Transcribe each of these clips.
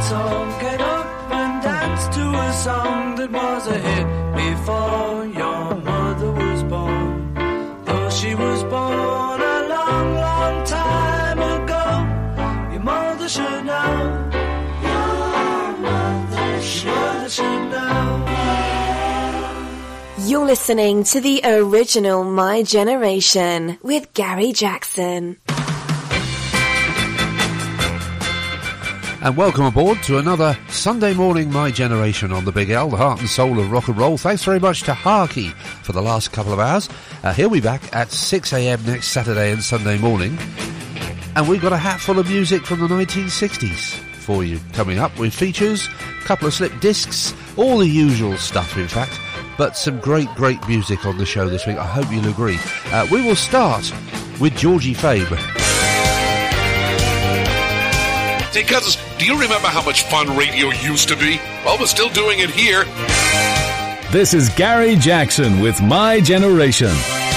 song. Get up and dance to a song that was a hit before your mother was born. Though she was born a long, long time ago, your mother should know. Your mother should know. You're listening to the original My Generation with Gary Jackson. And welcome aboard to another Sunday morning My Generation on the Big L, the heart and soul of rock and roll. Thanks very much to Harky for the last couple of hours. He'll be back at 6 a.m. next Saturday and Sunday morning. And we've got a hat full of music from the 1960s for you coming up with features, a couple of slip discs, all the usual stuff in fact, but some great music on the show this week. I hope you'll agree. We will start with Georgie Fame. Hey, cousins, do you remember how much fun radio used to be? Well, we're still doing it here. This is Gary Jackson with My Generation.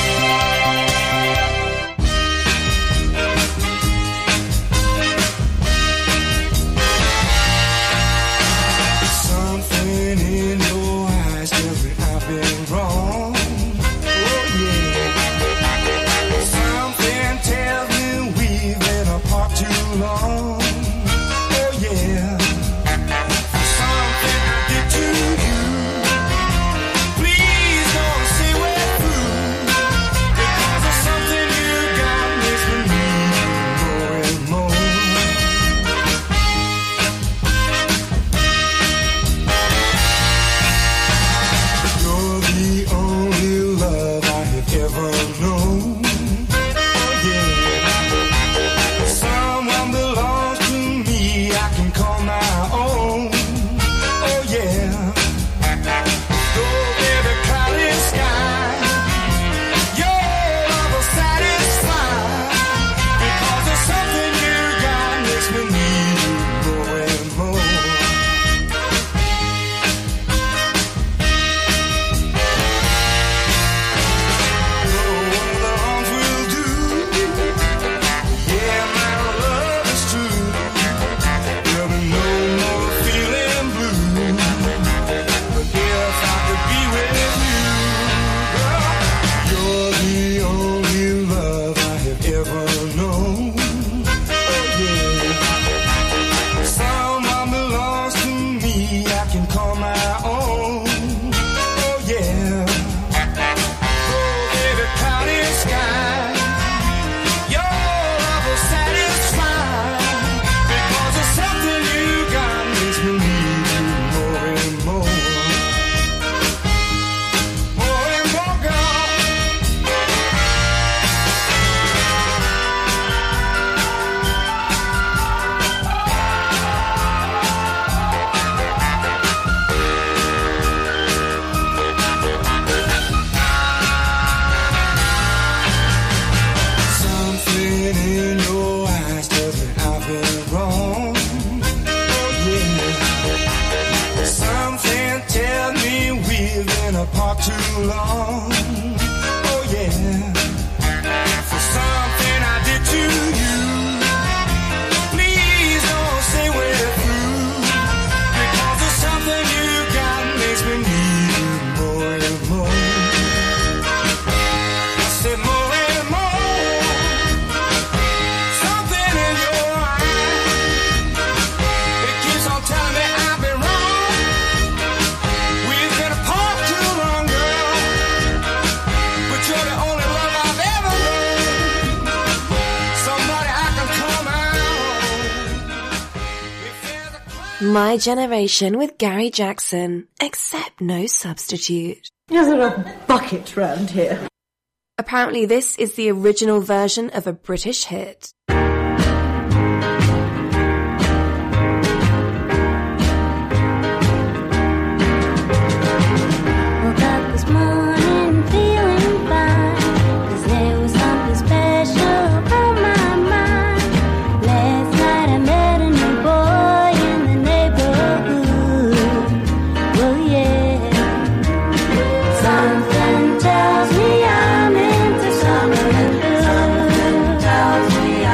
Something in your eyes tells me I've been wrong. Oh, yeah. Something tells me we've been apart too long. My Generation with Gary Jackson, except no substitute. Is there a bucket round here? Apparently this is the original version of a British hit. Something tells me I'm into something. Something tells me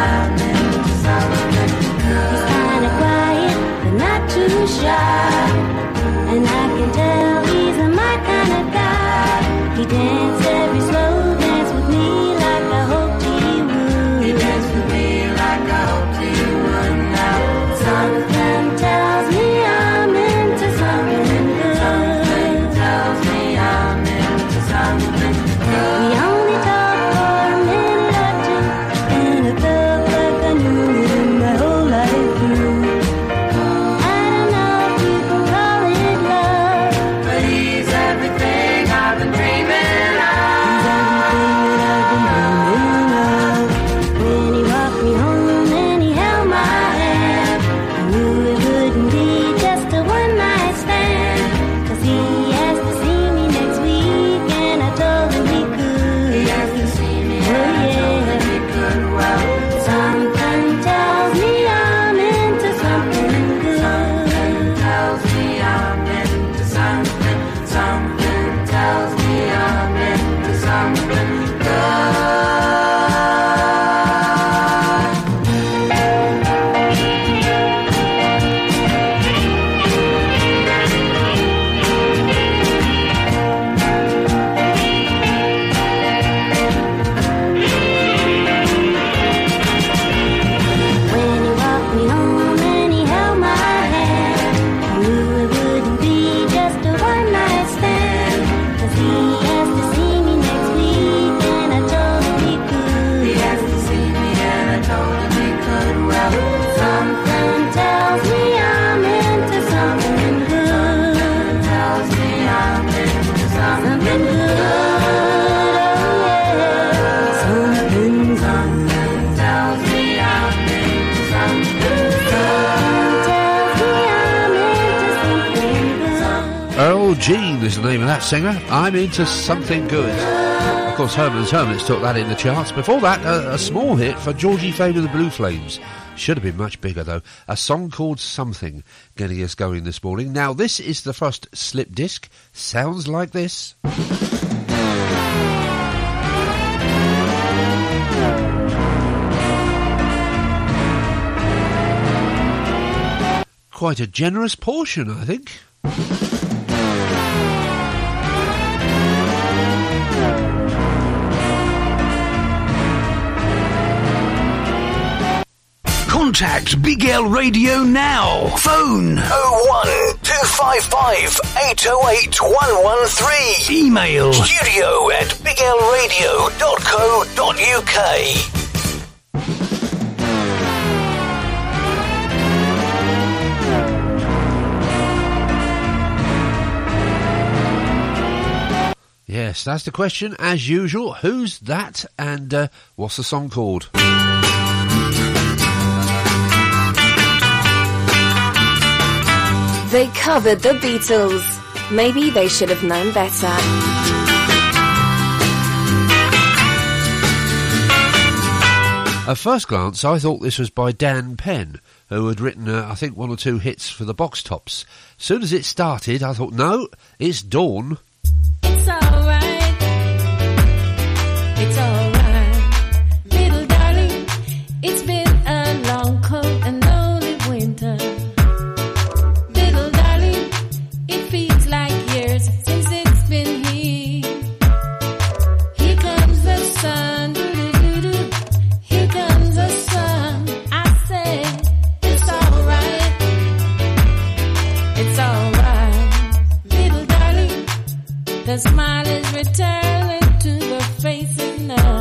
Carol Jean is the name of that singer. I'm Into Something Good. Of course, Herman's Hermits took that in the charts. Before that, a small hit for Georgie Fame and the Blue Flames. Should have been much bigger, though. A song called Something getting us going this morning. Now, this is the first slip disc. Sounds like this. Quite a generous portion, I think. Contact Big L Radio now. Phone 01255 808 113. Email studio@biglradio.co.uk. Yes, that's the question, as usual. Who's that, and what's the song called? They covered the Beatles. Maybe they should have known better. At first glance, I thought this was by Dan Penn, who had written, I think, one or two hits for the Box Tops. As soon as it started, I thought, no, it's Dawn. It's alright. It's alright. Little darling, it's been a long, cold and lonely winter. Little darling, it feels like years since it's been here. Here comes the sun. Doo-doo-doo-doo. Here comes the sun. I say, it's alright. It's alright. Little darling, the smile is returning to the faces now.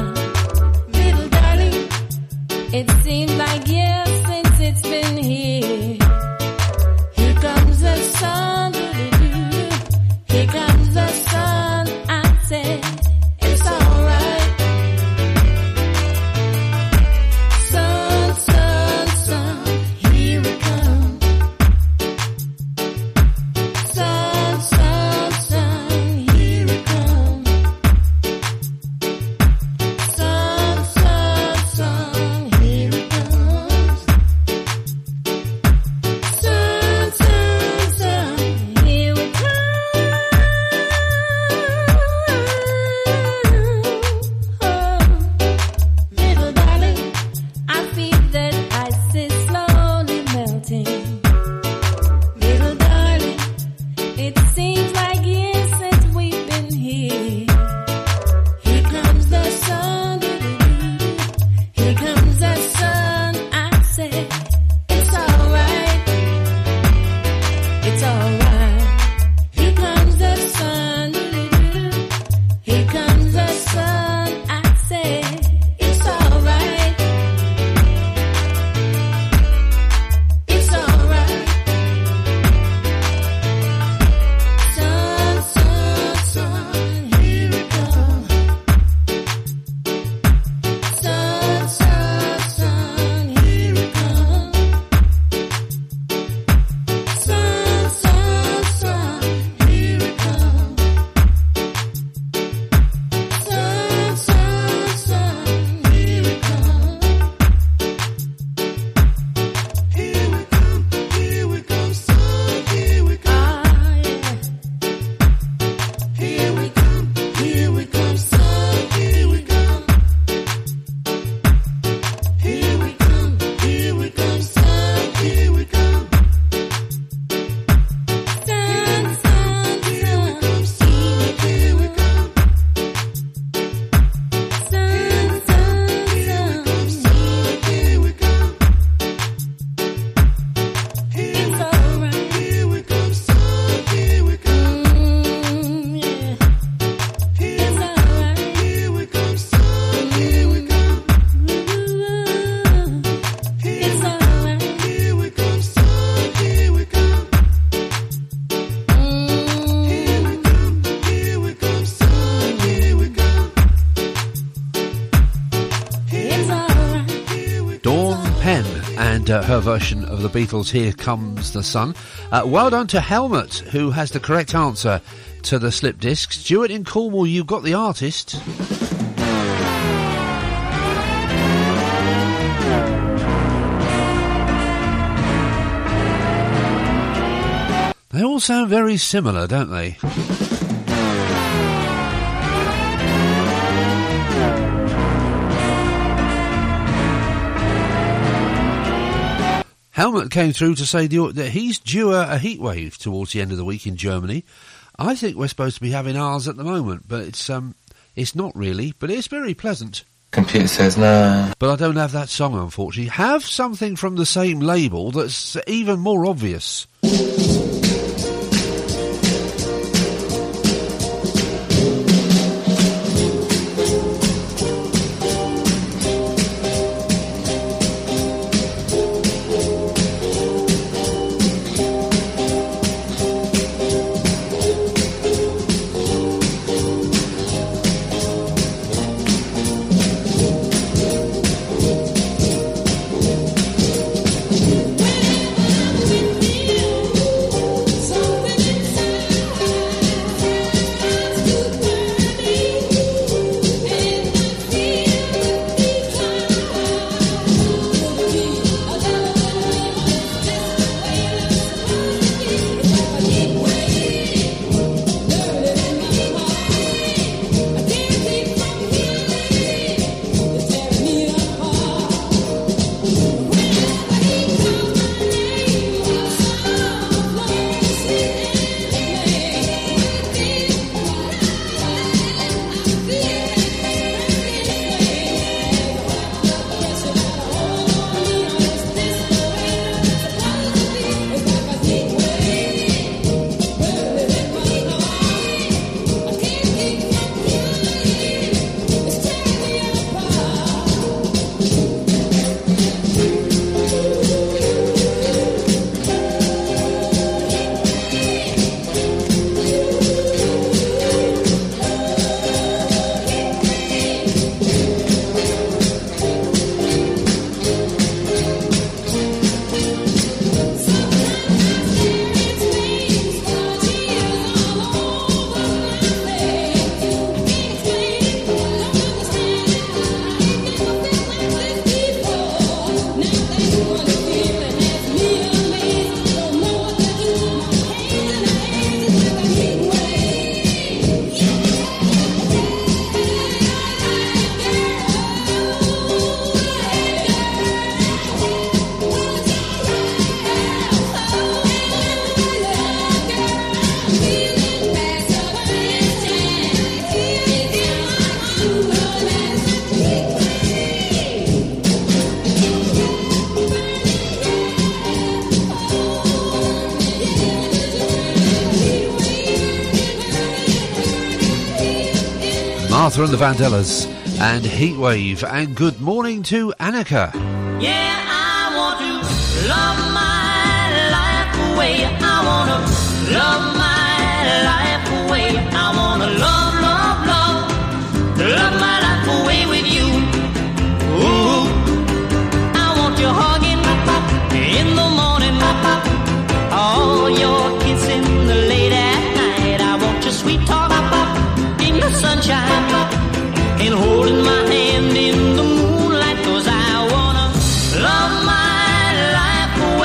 her version of the Beatles' Here Comes the Sun. Well done to Helmut, who has the correct answer to the slip disc. Stuart in Cornwall, you've got the artist. They all sound very similar, don't they? Helmut came through to say that he's due a heat wave towards the end of the week in Germany. I think we're supposed to be having ours at the moment, but it's not really, but it's very pleasant. Computer says no. But I don't have that song, unfortunately. Have something from the same label that's even more obvious. Martha and the Vandellas and Heatwave. And good morning to Annika. Yeah, I want to love my life away. I want to love my life away. I want to love, love, love, love my life away with you. Ooh, I want your hugging in the morning, all your kissing late at night. I want your sweet talk in the sunshine and holding my hand in the moonlight, 'cause I wanna love my life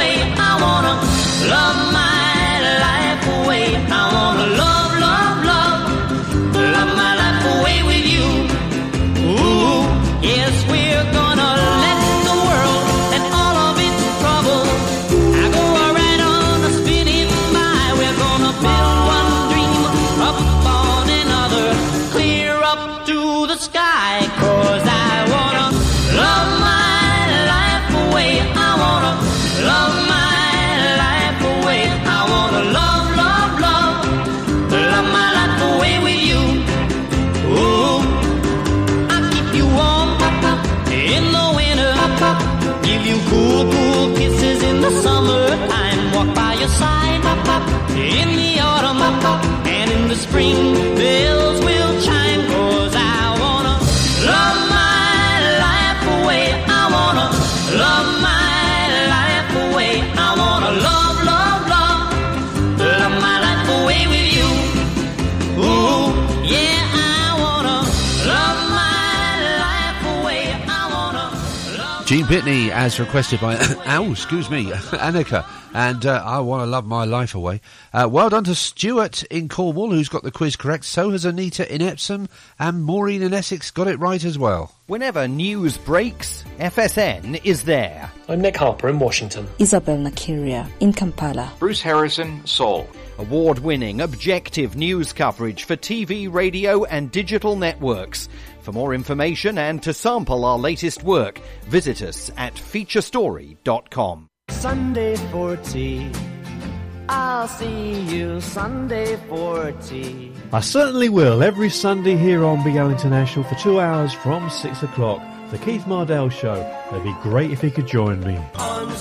Dean Pitney, as requested by Annika, and I Want to Love My Life Away. Well done to Stuart in Cornwall, who's got the quiz correct. So has Anita in Epsom, and Maureen in Essex got it right as well. Whenever news breaks, FSN is there. I'm Nick Harper in Washington. Isabel Nakiria in Kampala. Bruce Harrison, Seoul. Award-winning, objective news coverage for TV, radio and digital networks. For more information and to sample our latest work, visit us at featurestory.com. Sunday for tea. I'll see you Sunday for tea. I certainly will, every Sunday here on Big Al International for 2 hours from 6 o'clock. The Keith Mardell Show. It'd be great if you could join me. On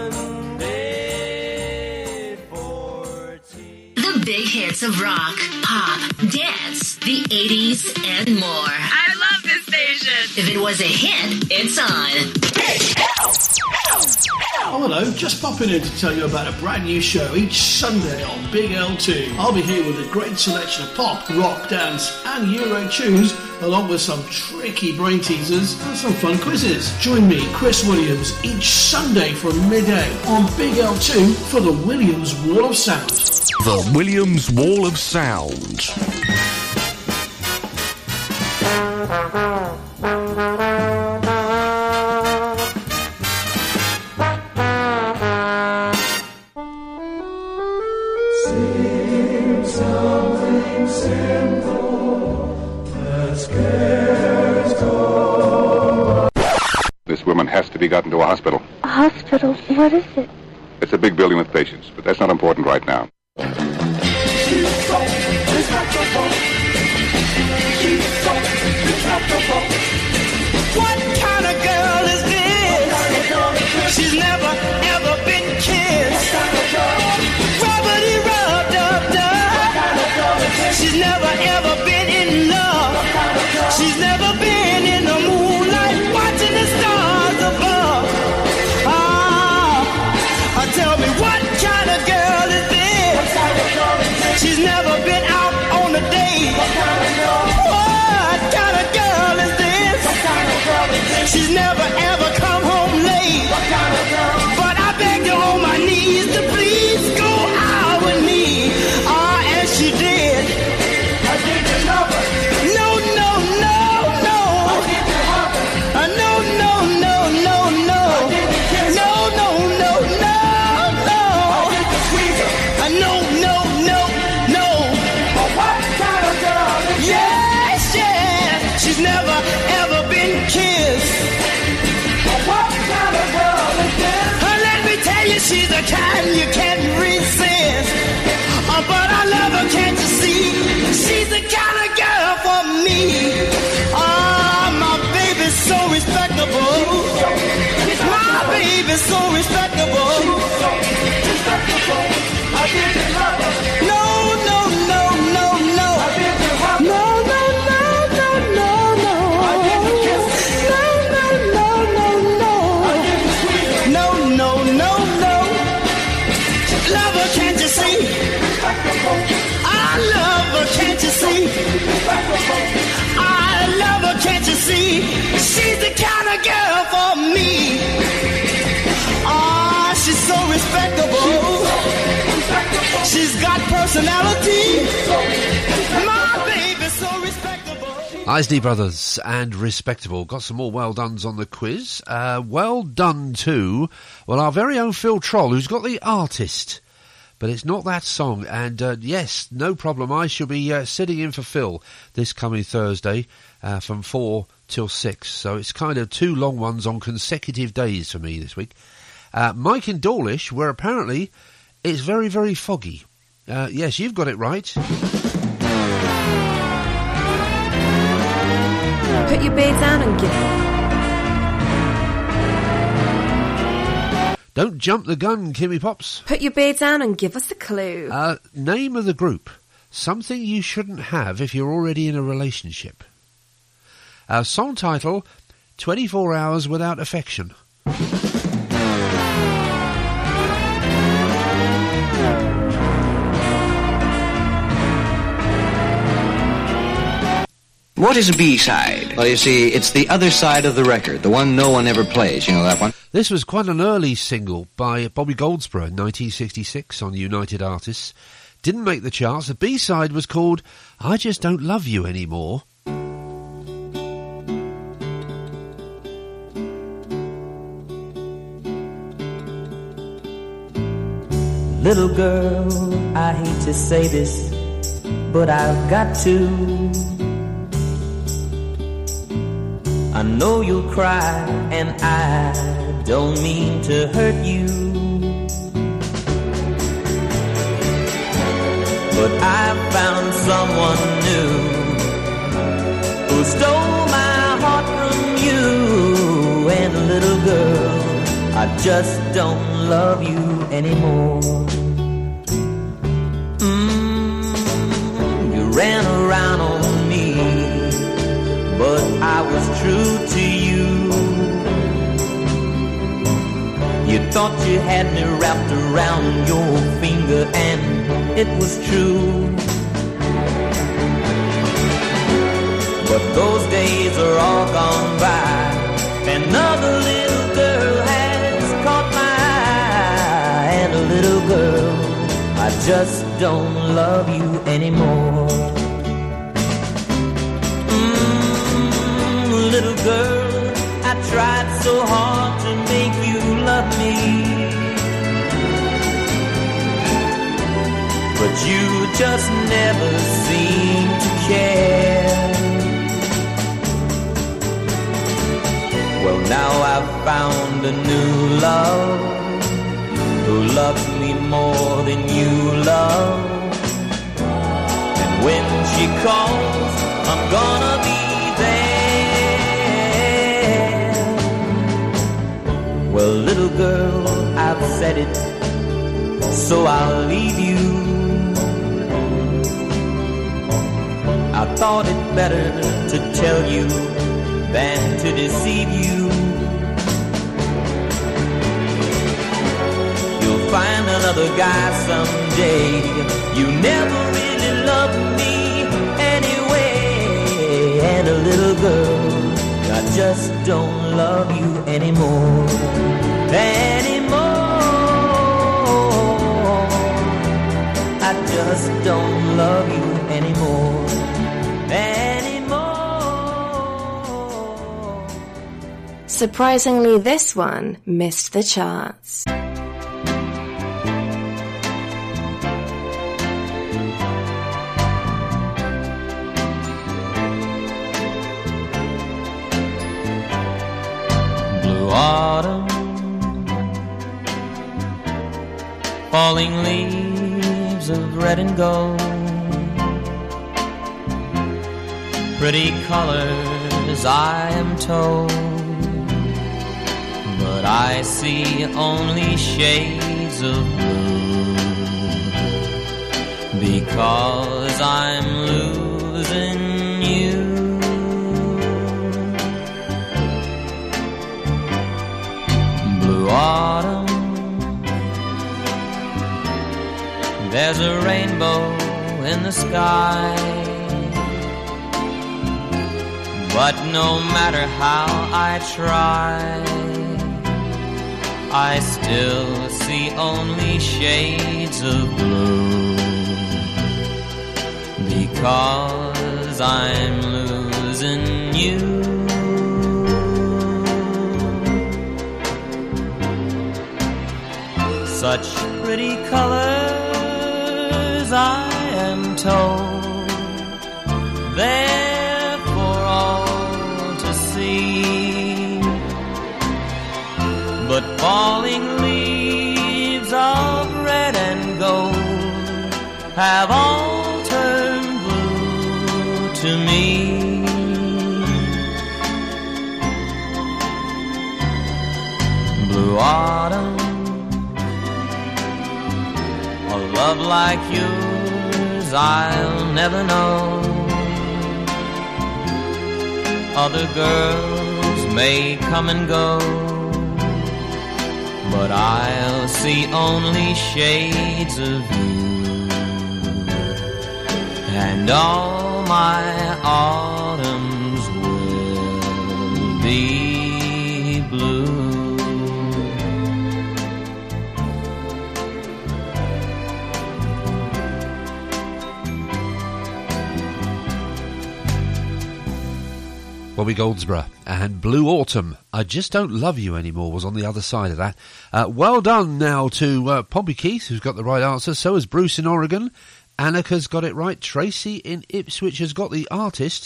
Sunday for tea. The big hits of rock, pop, dance, the 80s, and more. I love this station. If it was a hit, it's on. Oh, hello, just popping in to tell you about a brand new show each Sunday on Big L2. I'll be here with a great selection of pop, rock, dance and Euro tunes, along with some tricky brain teasers and some fun quizzes. Join me, Chris Williams, each Sunday from midday on Big L2 for the Williams Wall of Sound. The Williams Wall of Sound. This woman has to be gotten to a hospital. A hospital? What is it? It's a big building with patients, but that's not important right now. What kind of girl is this? She's never ever been kissed. Rubbity rub dub dub. She's never ever been in love. She's never been in the moonlight watching the stars above. Tell me, what kind of girl is this? She's never been out on a date. What kind of girl is this? She's never ever come home late. But I begged her on my knees to please go out with me. And she did. I didn't love her. No, no, no, no. I didn't love her. No, no, no, no, no. No, no, no, no. No, no, no, no. What kind of girl is this? Yes, yes. She's never ever been kissed. What kind of girl is this? Let me tell you, she's the kind you can't resist. But I love her, can't you see? She's the kind of girl for me. My baby's so respectable. My baby's so respectable. I didn't love her. No, no, no, no, no. I didn't love her. No, no, no, no, no, no. I didn't kiss her. No, no, no, no, no. I didn't squeeze her. No, no, no, no. Love her, can't you see? I love her, can't you see? I love her, can't you see? She's the kind of girl for me. She's so respectable. She's got personality. My baby's so respectable. Isley Brothers and Respectable. Got some more well dones on the quiz. Well done to, well, our very own Phil Troll, who's got the artist. But it's not that song. And yes, no problem. I shall be sitting in for Phil this coming Thursday from 4 till 6. So it's kind of two long ones on consecutive days for me this week. Mike in Dawlish, where apparently it's very, very foggy. Yes, you've got it right. Put your beard down and give it. Don't jump the gun, Kimmy Pops. Put your beard down and give us a clue. Name of the group. Something you shouldn't have if you're already in a relationship. Song title, 24 Hours Without Affection. What is a B-side? Well, you see, it's the other side of the record, the one no one ever plays. You know that one? This was quite an early single by Bobby Goldsboro in 1966 on United Artists. Didn't make the charts. The B-side was called I Just Don't Love You Anymore. Little girl, I hate to say this, but I've got to. I know you'll cry, and I don't mean to hurt you, but I found someone new who stole my heart from you. And little girl, I just don't love you anymore. You ran around on me, but I was true to you. You thought you had me wrapped around your finger, and it was true. But those days are all gone by. Another little girl has caught my eye, and a little girl, I just don't love you anymore. Little girl, I tried so hard to make you love me, but you just never seem to care. Well, now I've found a new love who loves me more than you love, and when she calls, I'm gonna be there. Well, little girl, I've said it, so I'll leave you. I thought it better to tell you than to deceive you. You'll find another guy someday. You never really loved me anyway. And a little girl, I just don't love you anymore. Anymore. I just don't love you anymore. Surprisingly, this one missed the charts. Blue autumn, falling leaves of red and gold, pretty colors I am told, but I see only shades of blue, because I'm losing you. Blue autumn, there's a rainbow in the sky, but no matter how I try, I still see only shades of blue, because I'm losing you. Such pretty colors, I am told, they're for all to see, but falling leaves of red and gold have all turned blue to me. Blue autumn, a love like yours I'll never know. Other girls may come and go, but I'll see only shades of you, and all my autumns will be blue. Bobby Goldsboro and Blue Autumn. I Just Don't Love You Anymore was on the other side of that. Well done now to Poppy Keith, who's got the right answer. So has Bruce in Oregon. Annika's got it right. Tracy in Ipswich has got the artist.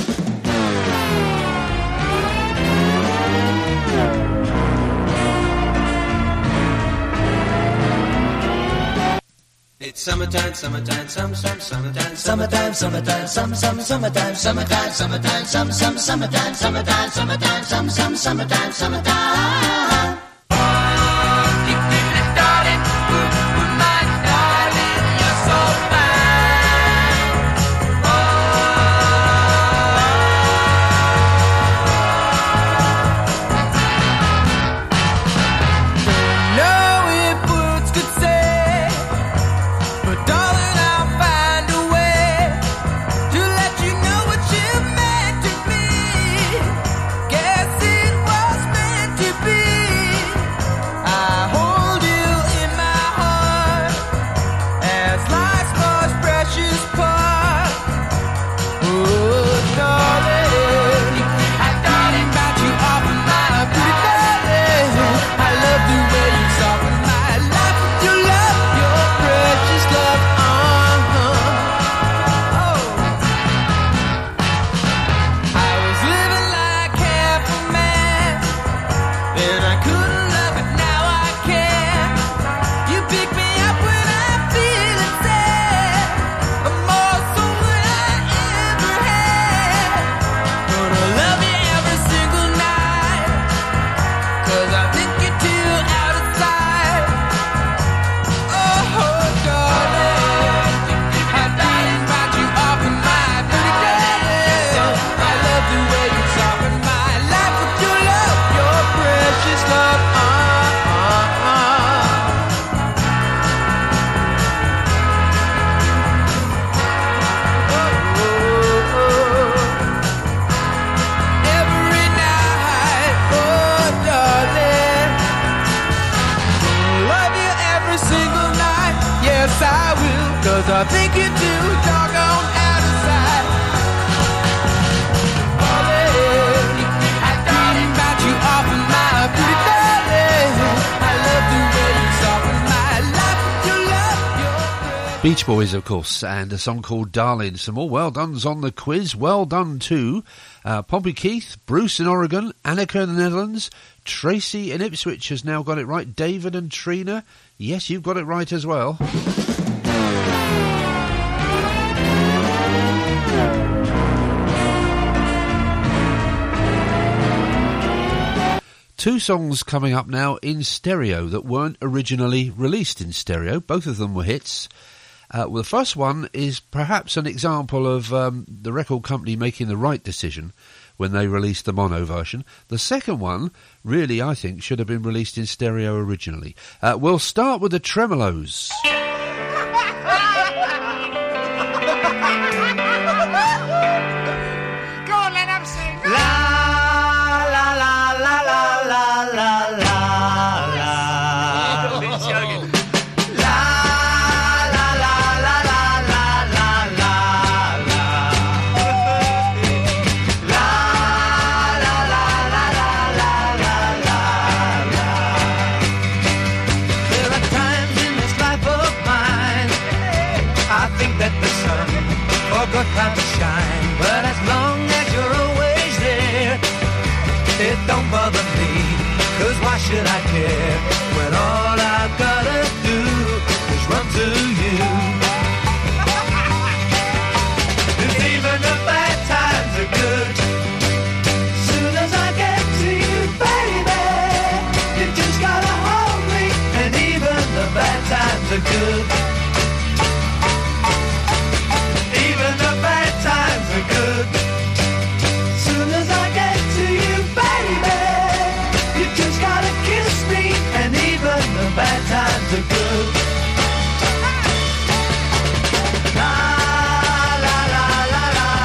It's summertime, summertime, summertime, summertime, summertime, summertime, summertime, summertime, summertime, summertime, summertime, summertime, summertime. I think you do, doggone out of sight. Darling, I thought about you often, my pretty darling. I love the way you soften my life with your love, your Beach Boys, of course, and a song called Darling. Some more well dones on the quiz. Well done to Poppy Keith, Bruce in Oregon, Annika in the Netherlands, Tracy in Ipswich has now got it right. David and Trina, yes, you've got it right as well. Two songs coming up now in stereo that weren't originally released in stereo. Both of them were hits. Well, the first one is perhaps an example of the record company making the right decision when they released the mono version. The second one, really, I think, should have been released in stereo originally. We'll start with the Tremolos. Time to shine, but as long as you're always there, it don't bother me, 'cause why should I care when all I've gotta do is run to you? Cause even the bad times are good, soon as I get to you, baby, you just gotta hold me, and even the bad times are good. Good. Soon as I get to you, baby, you just gotta kiss me, and even the bad times are good. La la la la la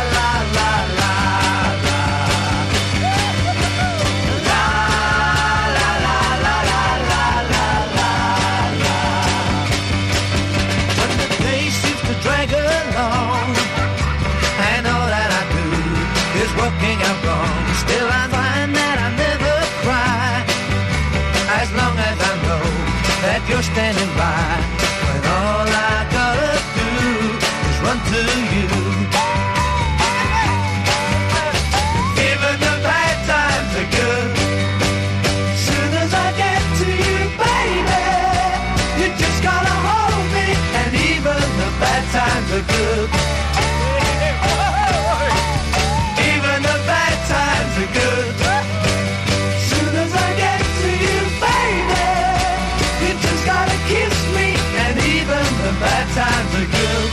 are good. Even the bad times are good. Soon as I get to you, baby, you just gotta kiss me, and even the bad times are good.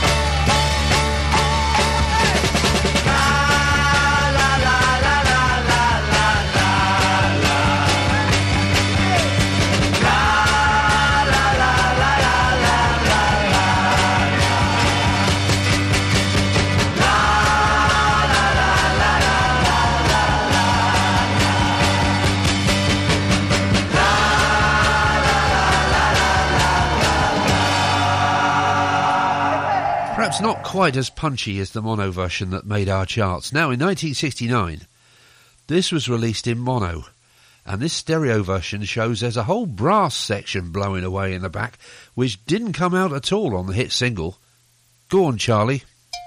Perhaps not quite as punchy as the mono version that made our charts. Now, in 1969, this was released in mono, and this stereo version shows there's a whole brass section blowing away in the back, which didn't come out at all on the hit single. Go on, Charlie.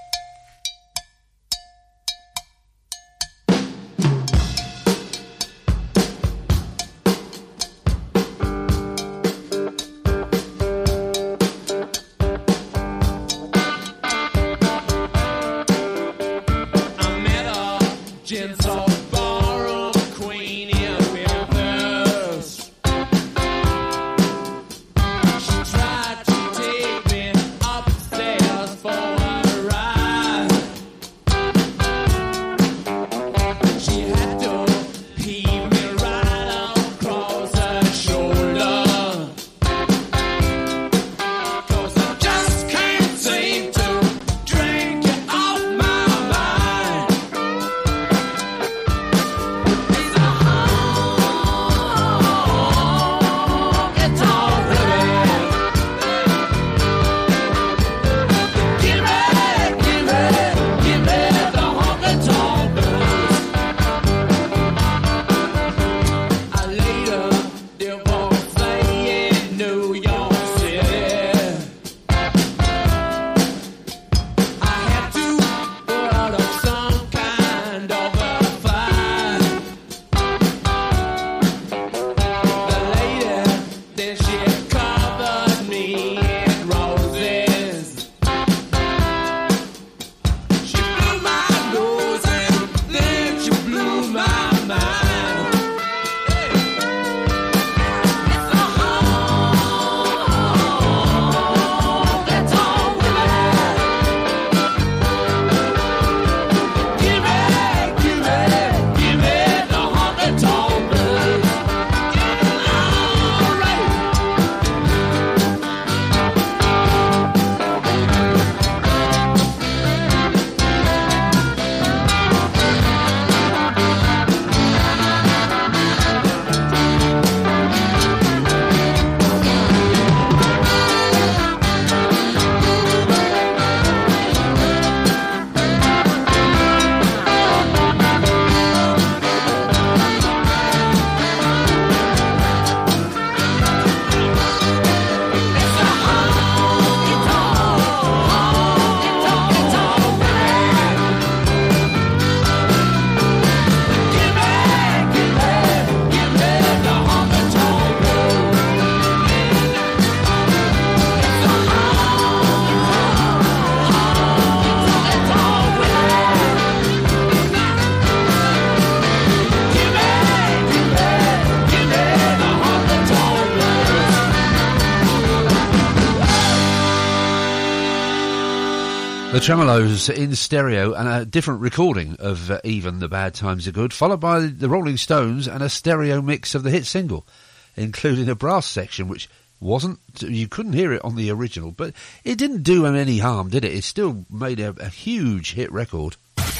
The Tremolos in stereo and a different recording of Even the Bad Times Are Good, followed by the Rolling Stones and a stereo mix of the hit single, including a brass section which wasn't, you couldn't hear it on the original, but it didn't do them any harm, did it? It still made a huge hit record.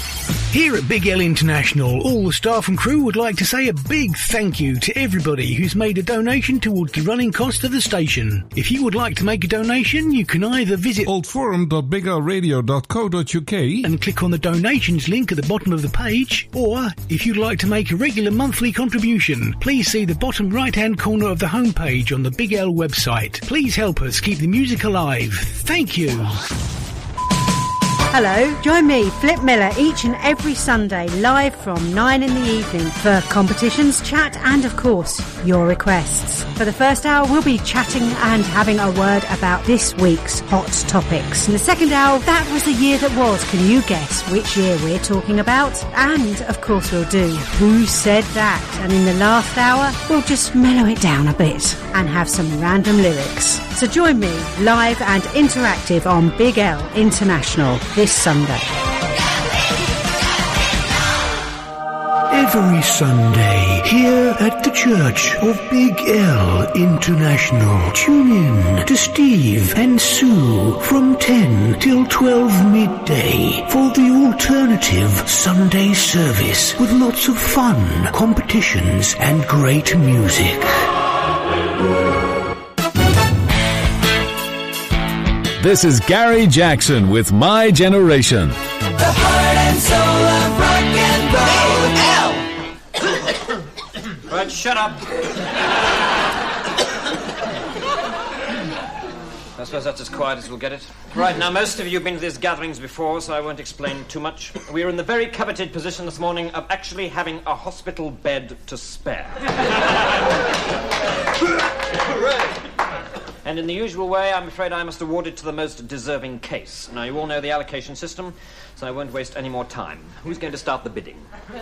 Here at Big L International, all the staff and crew would like to say a big thank you to everybody who's made a donation towards the running cost of the station. If you would like to make a donation, you can either visit oldforum.biglradio.co.uk and click on the donations link at the bottom of the page, or if you'd like to make a regular monthly contribution, please see the bottom right-hand corner of the homepage on the Big L website. Please help us keep the music alive. Thank you. Hello, join me, Flip Miller, each and every Sunday, live from 9 in the evening for competitions, chat and, of course, your requests. For the first hour, we'll be chatting and having a word about this week's hot topics. In the second hour, that was the year that was. Can you guess which year we're talking about? And, of course, we'll do Who Said That? And in the last hour, we'll just mellow it down a bit and have some random lyrics. So join me, live and interactive on Big L International this Sunday. Every Sunday, here at the Church of Big L International, tune in to Steve and Sue from 10 till 12 midday for the alternative Sunday service with lots of fun, competitions and great music. This is Gary Jackson with My Generation. The heart and soul of rock and roll. Right, shut up. I suppose that's as quiet as we'll get it. Right, now most of you have been to these gatherings before, so I won't explain too much. We are in the very coveted position this morning of actually having a hospital bed to spare. And in the usual way, I'm afraid I must award it to the most deserving case. Now, you all know the allocation system, so I won't waste any more time. Who's going to start the bidding?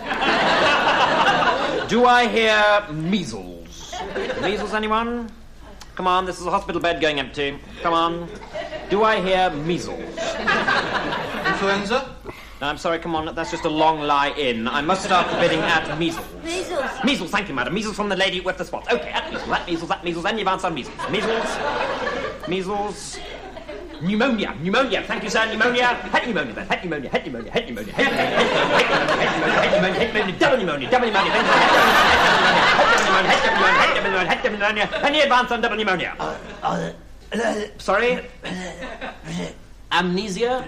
Do I hear measles? Measles, anyone? Come on, this is a hospital bed going empty. Come on. Do I hear measles? Influenza? No, I'm sorry, come on, that's just a long lie in. I must start the bidding at measles. Measles. Measles, thank you, madam. Measles from the lady with the spots. Okay, at measles, and you've answered measles. Measles. Pneumonia, thank you, sir, pneumonia. Het pneumonia, then, het pneumonia. Double pneumonia. Het pneumonia. Any advance on double pneumonia? Sorry? Amnesia?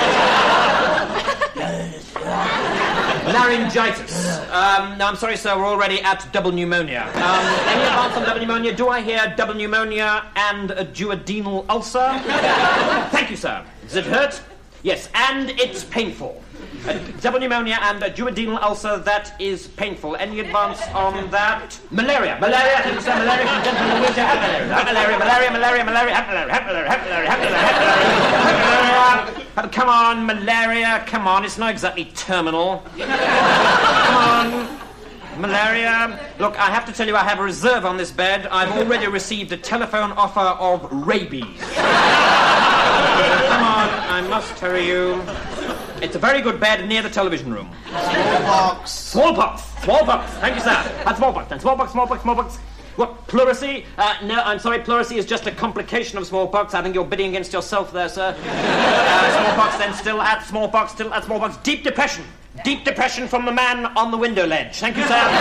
Laryngitis. No, I'm sorry, sir, we're already at double pneumonia. Any advance on double pneumonia? Do I hear double pneumonia and a duodenal ulcer? Thank you, sir. Does it hurt? Yes, and it's painful. Double pneumonia and a duodenal ulcer, that is painful. Any advance on that? Malaria, thank you, sir. Malaria from gentlemen in wheelchair. Malaria. Come on, malaria, come on. It's not exactly terminal. Come on. Malaria. Look, I have to tell you, I have a reserve on this bed. I've already received a telephone offer of rabies. Come on, I must hurry you. It's a very good bed near the television room. Smallpox. Thank you, sir. That's smallpox. And smallpox. What, pleurisy? No, I'm sorry, pleurisy is just a complication of smallpox. I think you're bidding against yourself there, sir. Smallpox, then still at smallpox. Deep depression. Deep depression from the man on the window ledge. Thank you, sir.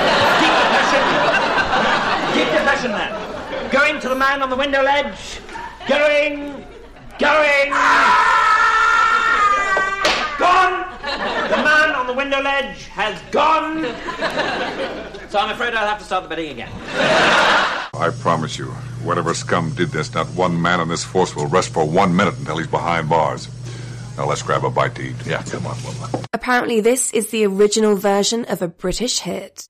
Deep depression, then. Going to the man on the window ledge. Going. Gone! The man on the window ledge has gone. So I'm afraid I'll have to start the bidding again. I promise you, whatever scum did this, not one man on this force will rest for 1 minute until he's behind bars. Now let's grab a bite to eat. Yeah, come on, woman. Apparently this is the original version of a British hit.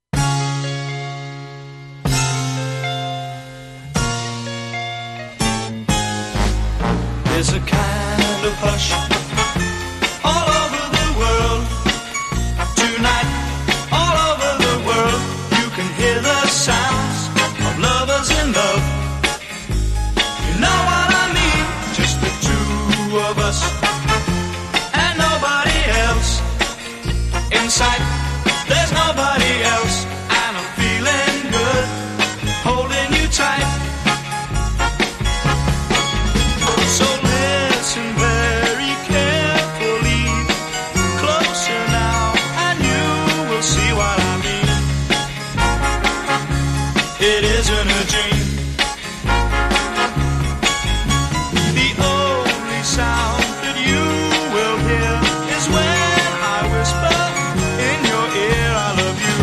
There's a kind of hush all over the world. Tonight, all over the world, you can hear the sounds of lovers in love. You know what I mean? Just the two of us and nobody else. In sight, there's nobody else, and I'm feeling good, holding you tight. So listen very carefully, closer now, and you will see what I mean. It isn't a dream. The only sound that you will hear is when I whisper in your ear, I love you.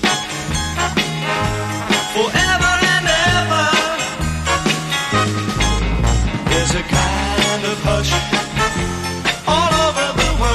Forever and ever. There's a kind of hush all over the world.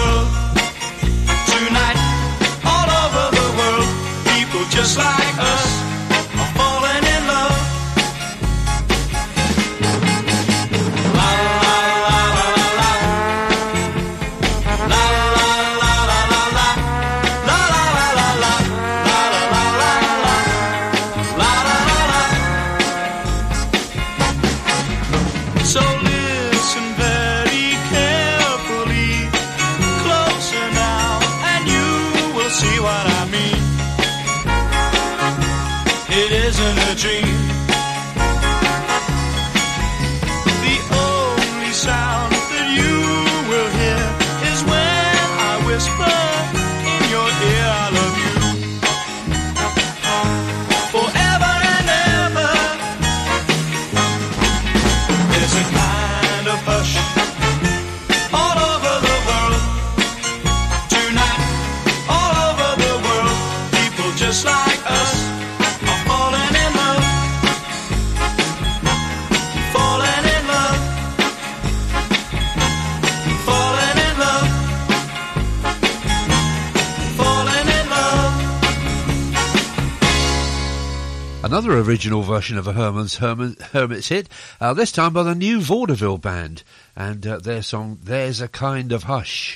Another original version of a Hermits hit, this time by the New Vaudeville Band, and their song There's a Kind of Hush.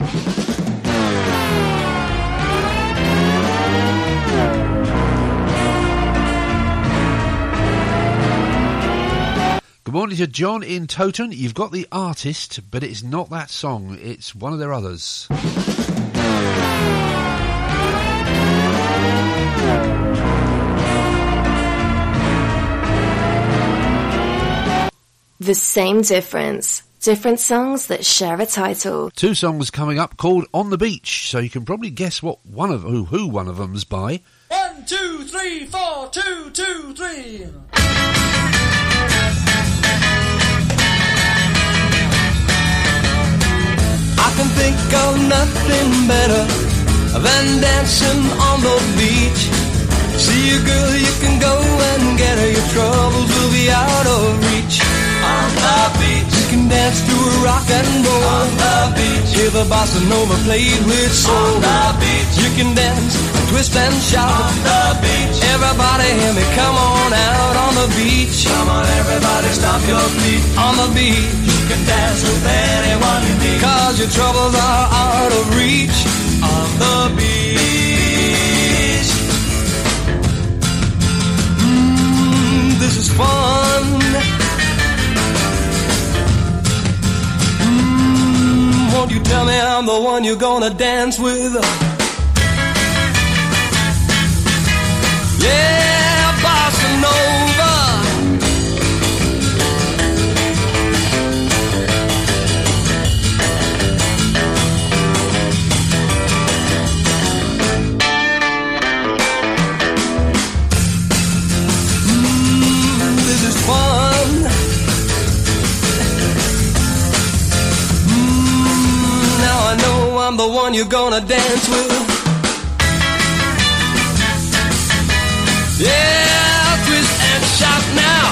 Good morning to John in Toton. You've got the artist, but it's not that song, it's one of their others. The Same Difference. Different songs that share a title. Two songs coming up called On the Beach, so you can probably guess what who one of them's by. 1, 2, 3, 4, 2, 2, 3. I can think of nothing better than dancing on the beach. See a girl, you can go and get her. Your troubles will be out of reach. On the beach, you can dance to a rock and roll. On the beach, hear the bossa nova played with soul. On the beach, you can dance, twist and shout. On the beach, everybody hear me, come on out on the beach. Come on, everybody, stomp your feet. On the beach, you can dance with anyone you need. 'Cause your troubles are out of reach. On the beach. This is fun. Won't you tell me I'm the one you're gonna dance with? Yeah, bossa nova. This is fun. Now I know I'm the one you're gonna dance with. Yeah, twist and shout now.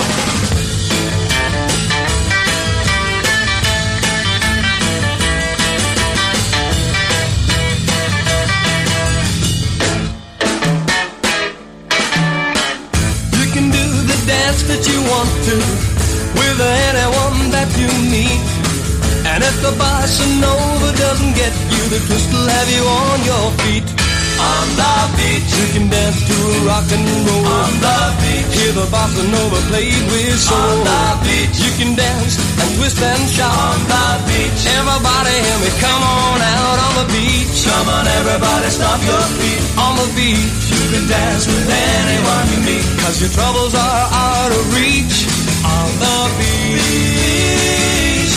You can do the dance that you want to with anyone that you meet. And if the bossa nova doesn't get you, the twist will have you on your feet. On the beach, you can dance to a rock and roll. On the beach, hear the bossa nova played with soul. On the beach, you can dance and twist and shout. On the beach, everybody hear me, come on out on the beach. Come on, everybody, stomp your feet. On the beach, you can dance with anyone you meet. 'Cause your troubles are out of reach. On the beach.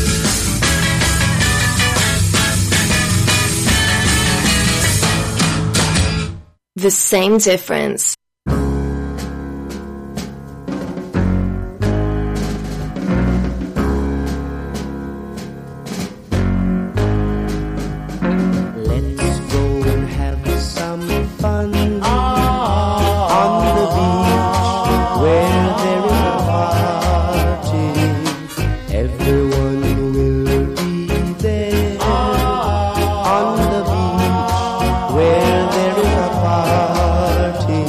The Same Difference. Let's go and have some fun on the beach where there is a party. Everyone will be there on the beach where there is a party.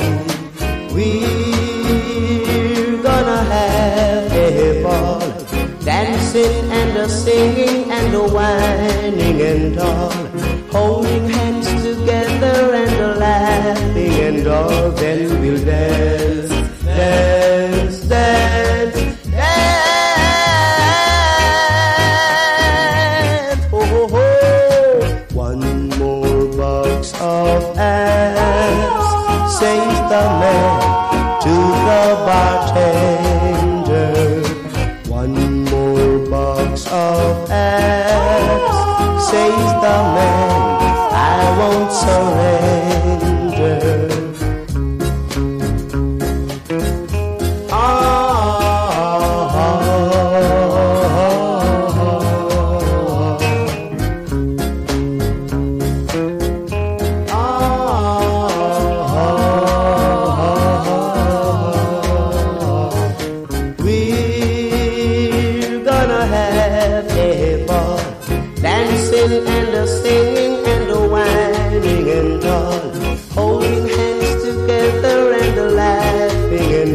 We're gonna have a ball, dancing and a singing and a whining and all, holding hands together and a laughing and all. Then we'll dance, dance, dance, dance. Oh, oh, oh. One more box of ass, says the man to the bartender. One more box of ass, says the man, I won't surrender. We're gonna have a ball, dancing and a singing and a whining and all, holding hands together and a laughing and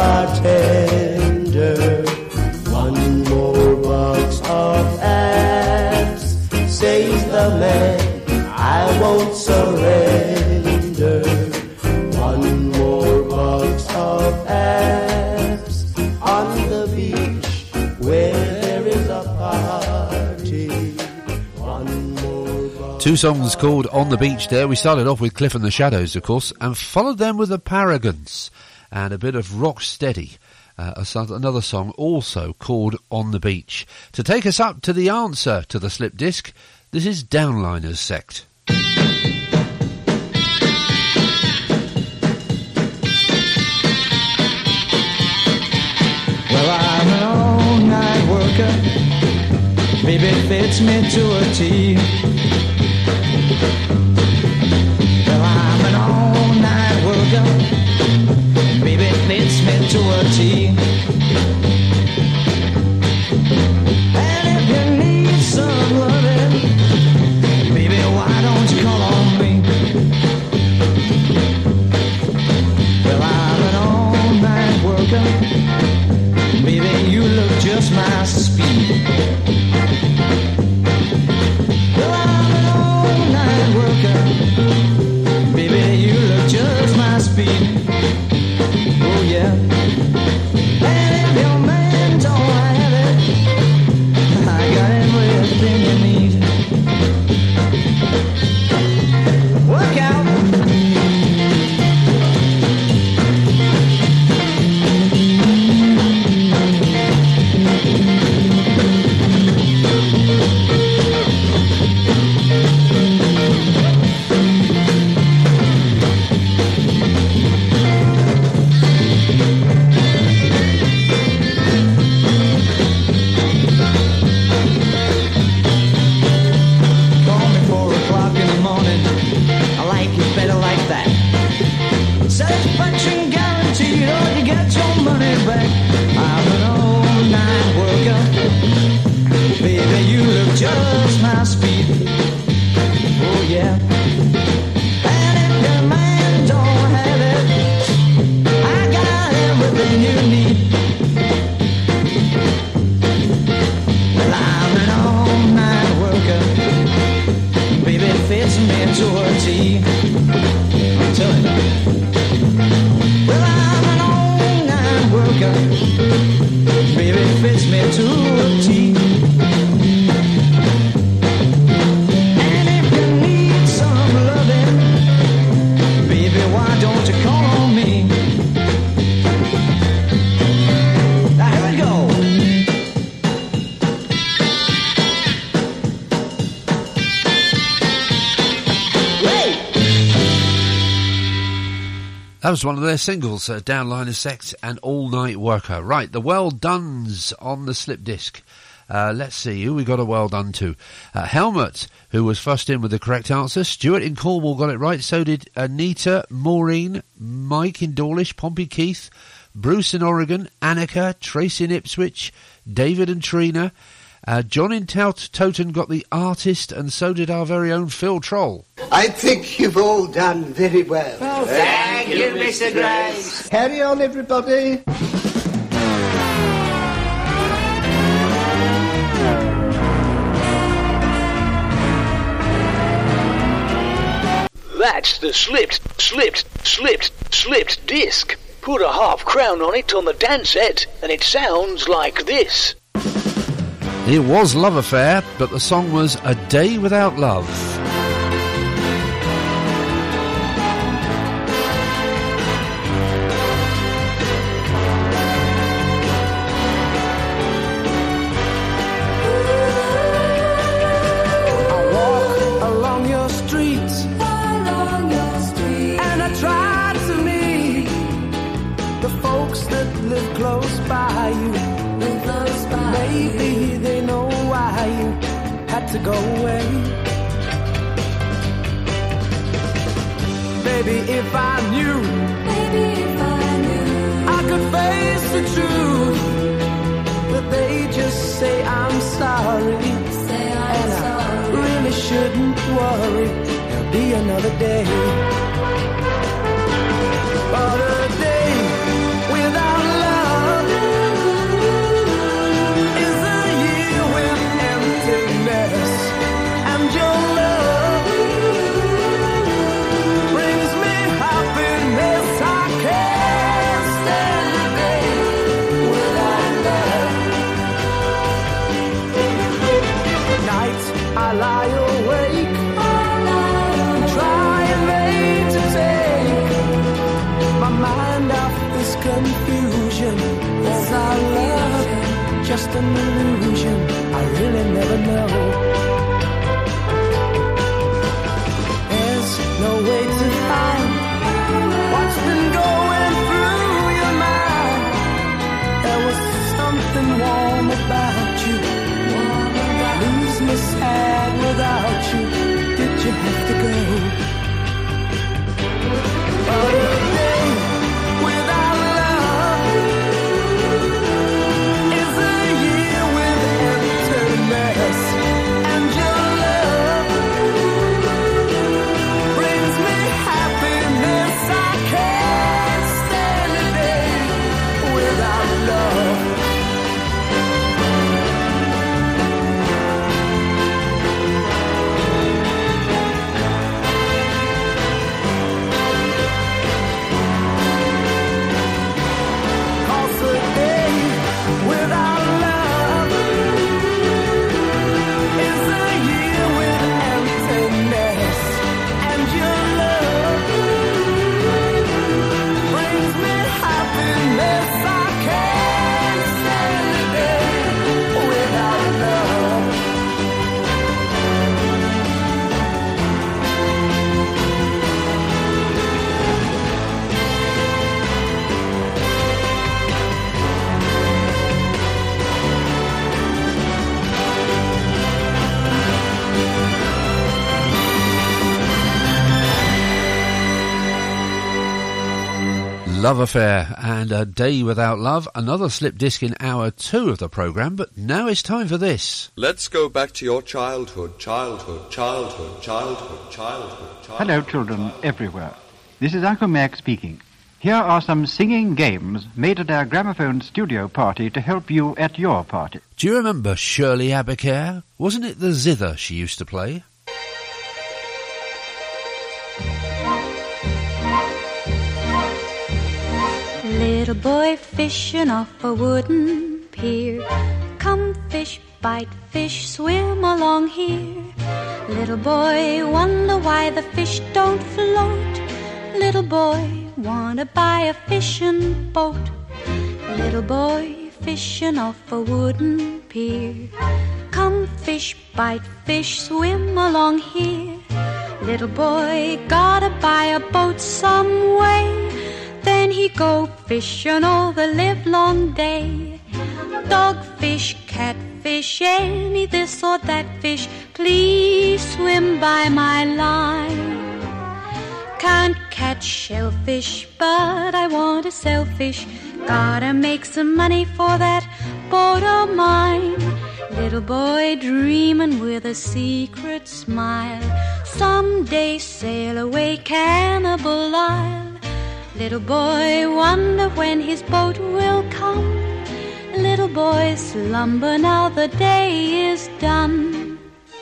bartender. One more box of abs, says the man, I won't surrender. One more box of abs on the beach where there is a party. One more box. Two songs called On the Beach there. We started off with Cliff and the Shadows, of course, and followed them with the Paragons and a bit of Rocksteady. Another song also called On the Beach. To take us up to the answer to the slip disc, this is Downliners Sect. Well, I'm an all-night worker. Baby, it fits me to a T. Well, I'm an all-night worker. Baby, it fits me to a T. And if you need some loving, baby, why don't you call on me? Well, I'm an all-night worker. Baby, you look just my speed. Well, I'm an all-night worker. Baby, you look just my speed. Oh, yeah. And if your man don't have it, I got everything you need. Work out. Satisfaction guaranteed, or you get your money back. I'm an all-night worker. Baby, you look just my speed. Oh, yeah. And if your man don't have it, I got everything you need. Well, I'm an all-night worker. Baby, it fits me to a T. I'm telling you. Well, I'm an all-night worker. Baby, it fits me to a T. And if you need some loving, baby, why don't you call on me? Now, here we go. That was one of their singles, Downliner Sect and All Night Worker. Right, the well dones on the slip disc. Let's see, who we got a well done to? Helmut, who was first in with the correct answer. Stuart in Cornwall got it right. So did Anita, Maureen, Mike in Dawlish, Pompey Keith, Bruce in Oregon, Annika, Tracy in Ipswich, David and Trina. John in Toten got the artist, and so did our very own Phil Troll. I think you've all done very well. Oh, thank you, Mr. Grace. Carry on, everybody. That's the slipped disc. Put a half crown on it on the dance set, and it sounds like this. It was Love Affair, but the song was A Day Without Love. I walk along your streets, and I try to meet the folks that live close by you. Maybe they know why you had to go away. Baby, if I knew, I could face the truth. But they just say I'm sorry, and I really shouldn't worry. There'll be another day, but a day without love. an illusion, I really never know. There's no way to find what's been going through your mind. There was something warm about you. Lose me sad without you. Did you have to go? But a day without love is a year with emptiness. And your love brings me happiness. I can't stand a day without love. Love Affair and A Day Without Love, another slip disc in hour 2 of the programme, but now it's time for this. Let's go back to your childhood, childhood, childhood, childhood, childhood, childhood. Hello, children everywhere. This is Uncle Mac speaking. Here are some singing games made at our gramophone studio party to help you at your party. Do you remember Shirley Abercare? Wasn't it the zither she used to play? Little boy fishing off a wooden pier. Come fish, bite fish, swim along here. Little boy wonder why the fish don't float. Little boy wanna buy a fishing boat. Little boy fishing off a wooden pier. Come fish, bite fish, swim along here. Little boy gotta buy a boat some way. Then he go fishing all the livelong day. Dogfish, catfish, any this or that fish, please swim by my line. Can't catch shellfish, but I want a sailfish. Gotta make some money for that boat of mine. Little boy dreaming with a secret smile. Someday sail away Cannibal Isle. Little boy wonder when his boat will come. Little boy slumber now the day is done.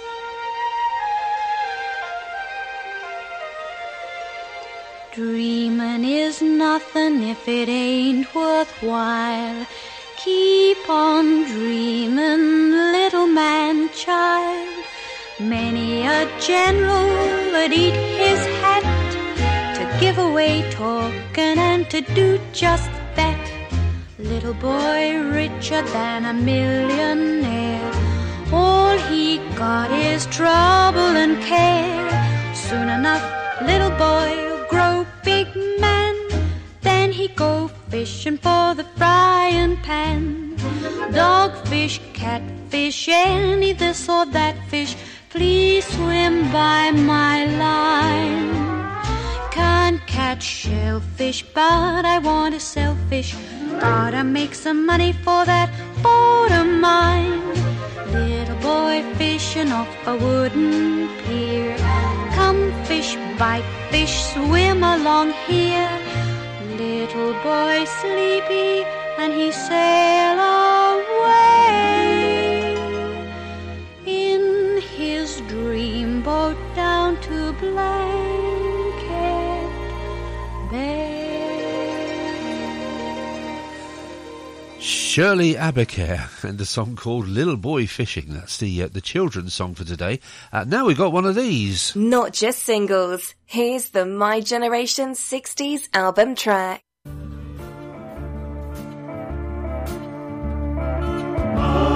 Dreamin' is nothing if it ain't worthwhile. Keep on dreamin', little man child. Many a general would eat his hat to give away talking and to do just that. Little boy richer than a millionaire. All he got is trouble and care. Soon enough, little boy will grow big man. Then he go fishing for the frying pan. Dogfish, catfish, any this or that fish, please swim by my line. Can't catch shellfish, but I want a sailfish. Gotta make some money for that boat of mine. Little boy fishing off a wooden pier. Come fish, bite fish, swim along here. Little boy sleepy and he sail away in his dreamboat down to Blanket Bay. Shirley Abercare and a song called Little Boy Fishing. That's the children's song for today. Now we've got one of these. Not just singles. Here's the My Generation 60s album track. My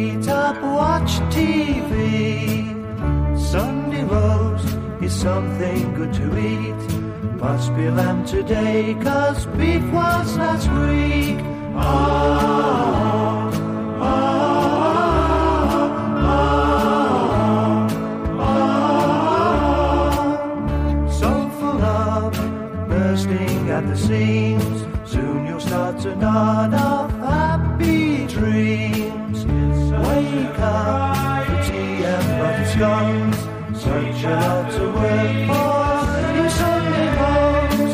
feet up, watch TV. Sunday roast is something good to eat. Must be lamb today, 'cause beef was last week. So full of bursting at the seams, soon you'll start to nod of happy dreams. Wake up for tea and butter scones, such a lot to work for. You Sunday roast.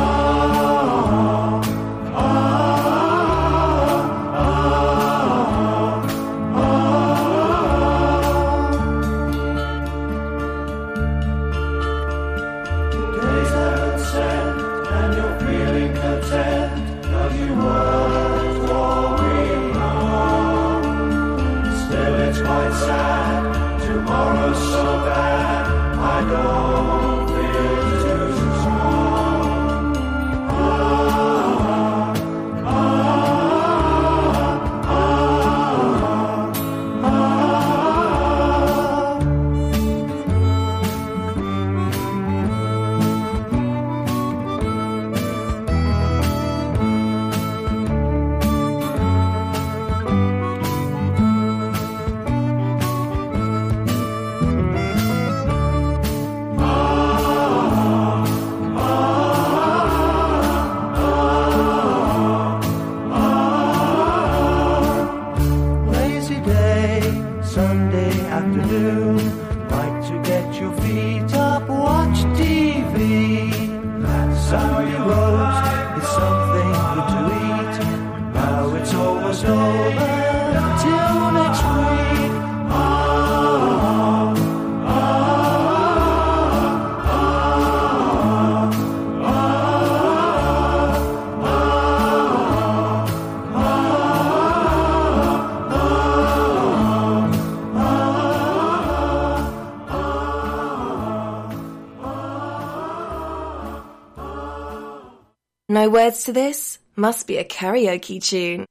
Days haven't sent and you're feeling content, 'cause you worked all week long. Still it's quite sad, tomorrow's so bad, I don't feel too strong. Lazy day, Sunday afternoon, like to get your feet up, watch TV. Sunday roast is something good to eat. Now it's almost over, till next week. No words to this? Must be a karaoke tune.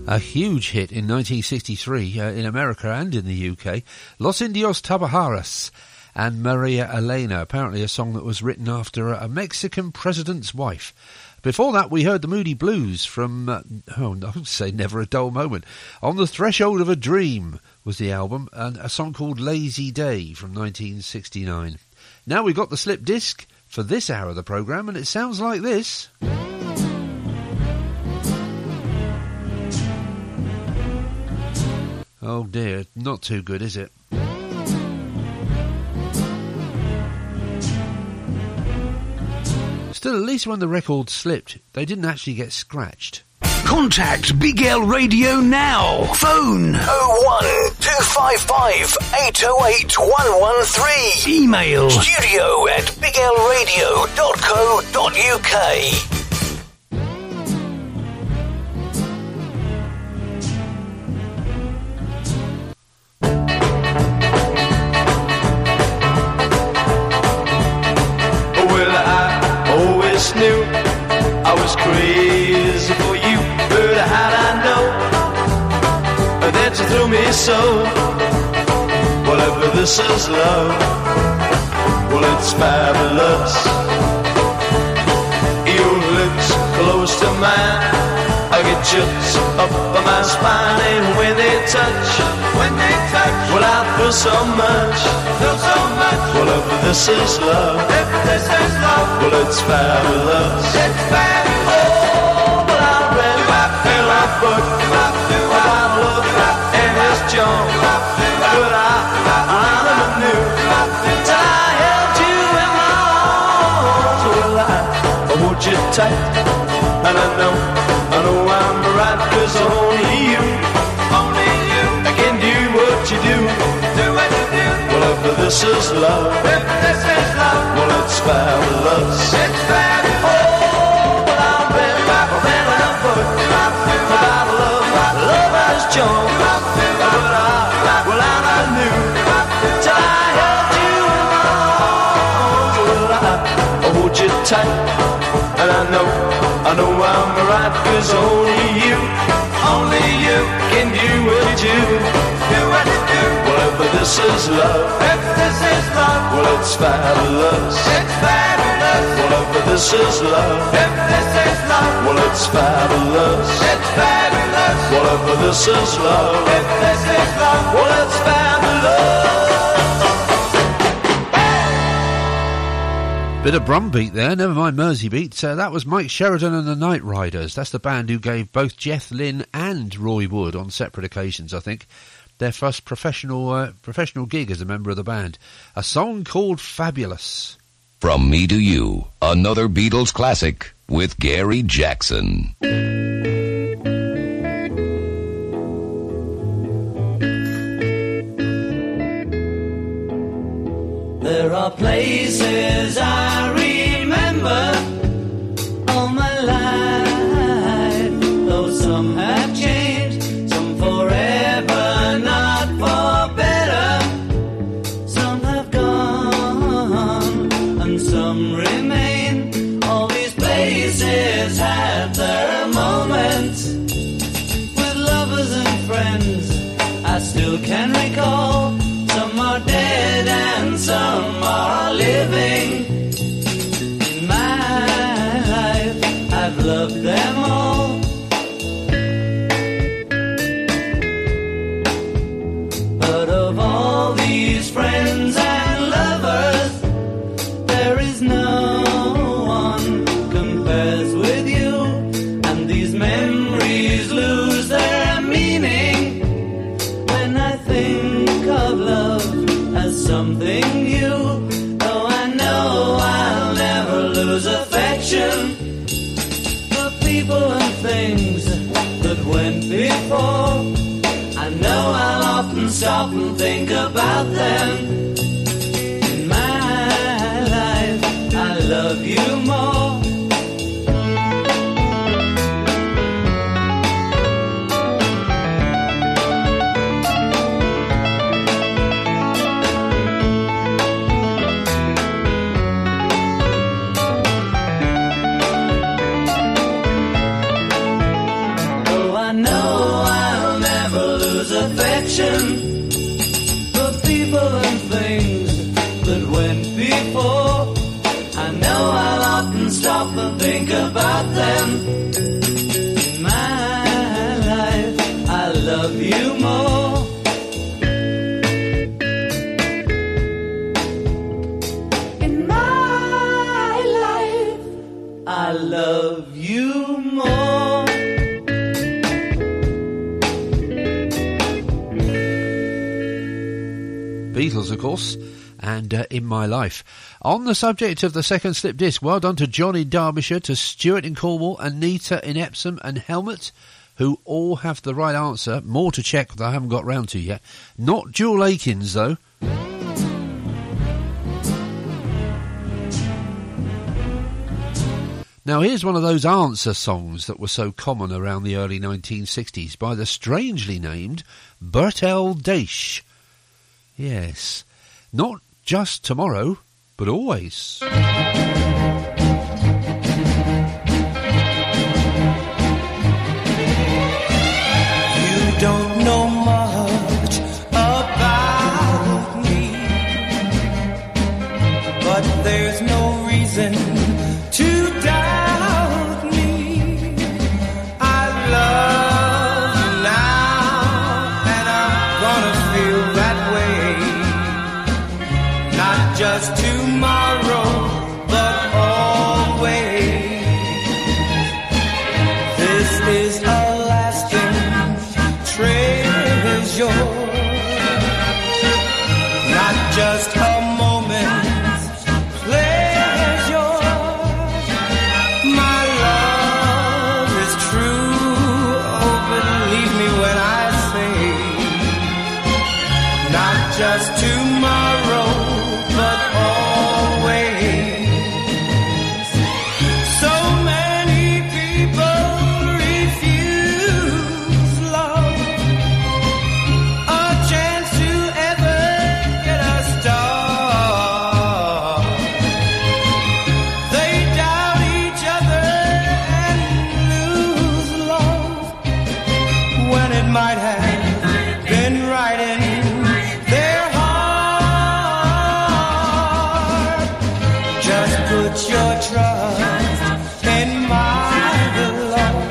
A huge hit in 1963 in America and in the UK. Los Indios Tabajaras and Maria Elena, apparently a song that was written after a Mexican president's wife. Before that, we heard the Moody Blues from, I would say Never a Dull Moment. On the Threshold of a Dream was the album, and a song called Lazy Day from 1969. Now we've got the slip disc for this hour of the programme, and it sounds like this. Oh dear, not too good, is it? Still, at least when the record slipped, they didn't actually get scratched. Contact Big L Radio now. Phone 01255 808 113. Email studio@biglradio.co.uk. Knew I was crazy for you, but how'd I know that you threw me so? Whatever this is love, well it's fabulous. Your lips close to mine, I get chills up my spine, and when they touch, well I feel so much. Whatever this is love, well it's fabulous. Oh, but I read in my book about love and his charm, but I never knew till I held you in my arms. Well I hold you tight, and I know I'm right, 'cause only you can do what you do. Well, if this is love, well, it's fabulous. Oh, but I read in a book about love has charm, but I never knew till I held you in my arms. Well, I hold you tight, and I know I'm right, 'cause only you can do what you do. Well, if this is love, well, it's fabulous. Well, if this is love, well, it's fabulous. Well, if this is love, well, it's fabulous. Bit of Brum beat there, never mind Mersey beat. That was Mike Sheridan and the Night Riders. That's the band who gave both Jeff Lynne and Roy Wood, on separate occasions, I think, their first professional gig as a member of the band. A song called Fabulous. From Me to You, another Beatles classic with Gary Jackson. There are places I remember all my life, though some have changed, some forever, not for better. Some have gone and some remain. All these places had their moments with lovers and friends I still can recall. Some are dead and some are living. In my life, I've loved them all. But of all these friends and lovers, there is no one compares with you. And these memories lose their meaning when I think of love as something new. Though I know I'll never lose affection for people and things that went before. I know I'll often stop and think about them. In my life, I love you more. Though I know generation, the people and things that went before. I know I'll often stop and think about them. In my life, I love you more. In my life, I love you more. Beatles, of course, and In My Life. On the subject of the second slip disc, well done to John in Derbyshire, to Stuart in Cornwall, Anita in Epsom and Helmut, who all have the right answer. More to check that I haven't got round to yet. Not Jewel Akins, though. Now here's one of those answer songs that were so common around the early 1960s by the strangely named Bertel Daesch. Yes, not just tomorrow, but always. You don't know much about me, but there's no reason to doubt me. I love you now, and I'm gonna feel that way. Not just tomorrow, but always. This is a lasting treasure, not just a moment's pleasure. My love is true, oh believe me when I say, not just tomorrow, but always. So many people refuse love, a chance to ever get a start. They doubt each other and lose love when it might have been right in their heart. Just put your trust in my love.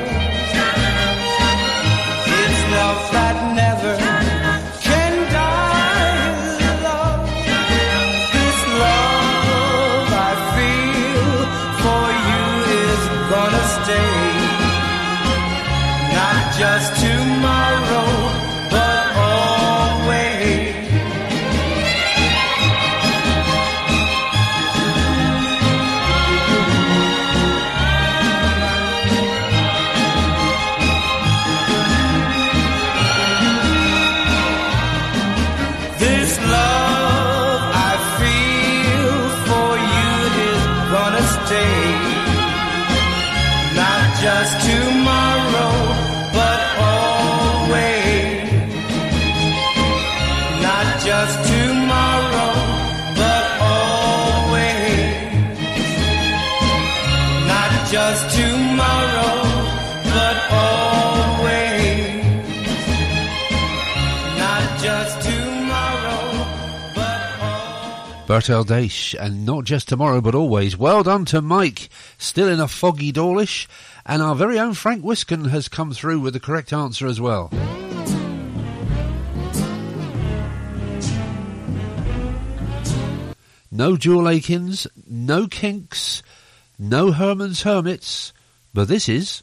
It's love that never can die. Love, this love I feel for you is gonna stay. Not just tomorrow, but always. This love I feel for you is gonna stay. Not just tomorrow, but always. Not just tomorrow, but always. Not just tomorrow, but always. Not just tomorrow, but always. Bertel Daesch, and not just tomorrow, but always. Well done to Mike, still in a foggy Dawlish, and our very own Frank Wiskin has come through with the correct answer as well. No Jewel Akins, no Kinks, no Herman's Hermits, but this is...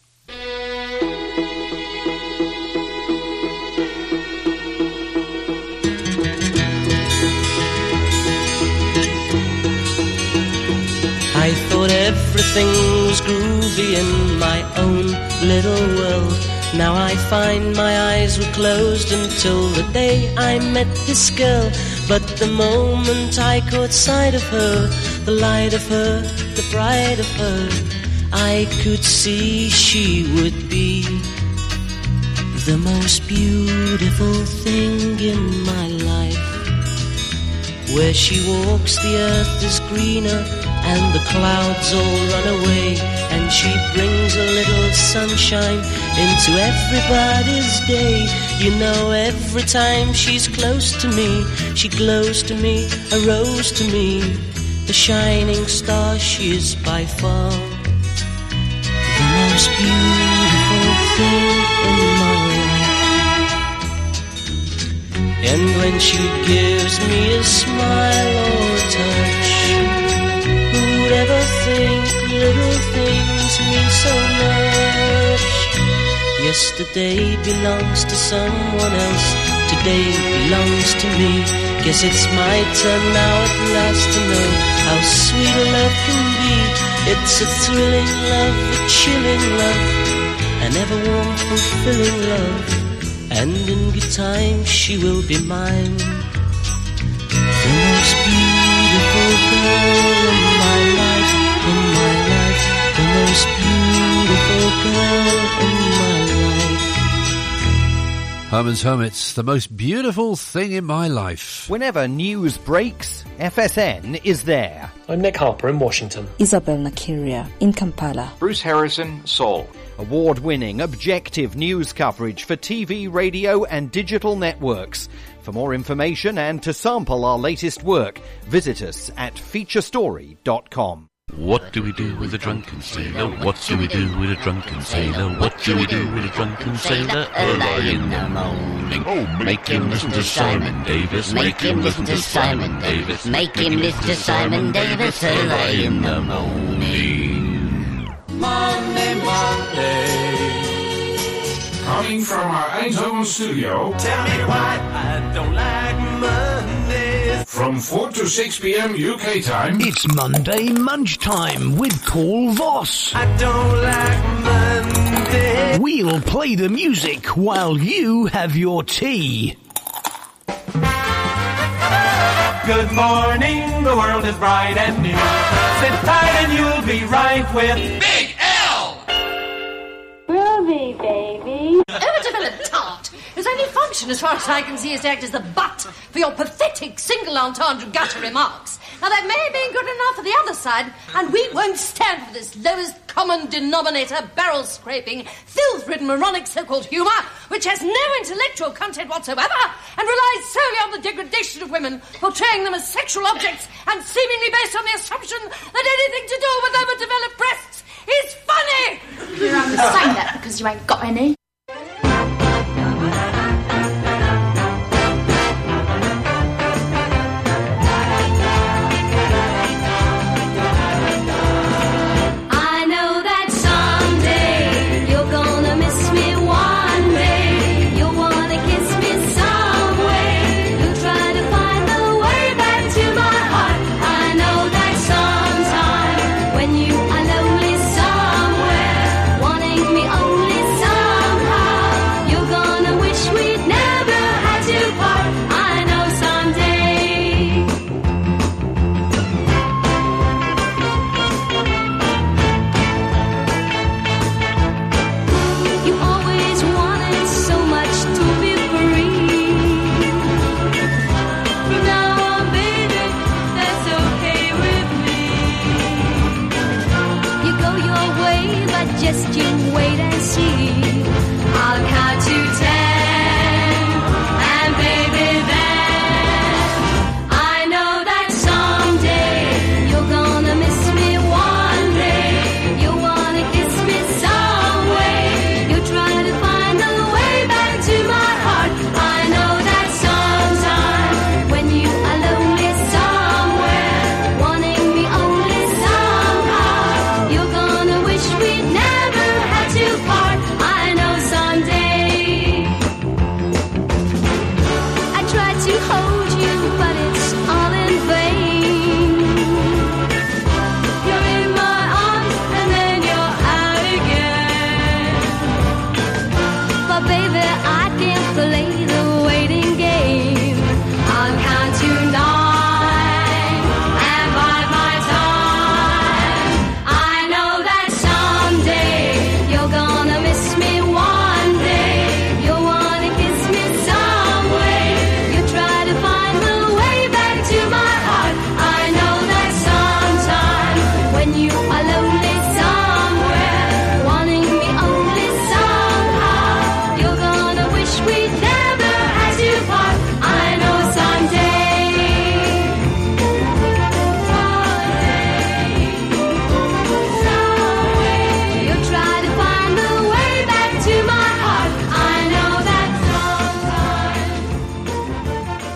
I thought everything was groovy in my own little world. Now I find my eyes were closed until the day I met this girl. But the moment I caught sight of her, the light of her, the pride of her, I could see she would be the most beautiful thing in my life. Where she walks the earth is greener and the clouds all run away, and she brings a little sunshine into everybody's day. You know, every time she's close to me, she glows to me, a rose to me, the shining star. She is by far the most beautiful thing in my life. And when she gives me a smile or a touch, who'd ever think little things mean so much? Yesterday belongs to someone else, today belongs to me. Guess it's my turn now at last to know how sweet a love can be. It's a thrilling love, a chilling love, an ever warm, fulfilling love. And in good time she will be mine, the most beautiful girl in my life, the most beautiful girl in my life. Herman's Hermits, the most beautiful thing in my life. Whenever news breaks, FSN is there. I'm Nick Harper in Washington. Isabel Nakiria in Kampala. Bruce Harrison, Seoul. Award-winning, objective news coverage for TV, radio and digital networks. For more information and to sample our latest work, visit us at featurestory.com. What do we do with a drunken sailor? What do we do with a drunken sailor? What do we do with a drunken sailor? Early in the morning. Oh, make him listen to Simon Davis. Make him listen to Simon Davis. Make him listen to Simon Davis. Early in the morning. Monday, Monday. Coming from our Eindhoven studio. Tell me why I don't like Mondays. From 4 to 6 p.m. UK time. It's Monday Munch Time with Paul Voss. I don't like Mondays. We'll play the music while you have your tea. Good morning, the world is bright and new. Sit tight and you'll be right with Big L. Groovy, baby. Overdeveloped tart, whose only function, as far as I can see, is to act as the butt for your pathetic single entendre gutter remarks. Now, that may have been good enough for the other side, and we won't stand for this lowest common denominator, barrel-scraping, filth-ridden, moronic so-called humour, which has no intellectual content whatsoever and relies solely on the degradation of women, portraying them as sexual objects and seemingly based on the assumption that anything to do with overdeveloped breasts is funny. You're only saying that because you ain't got any.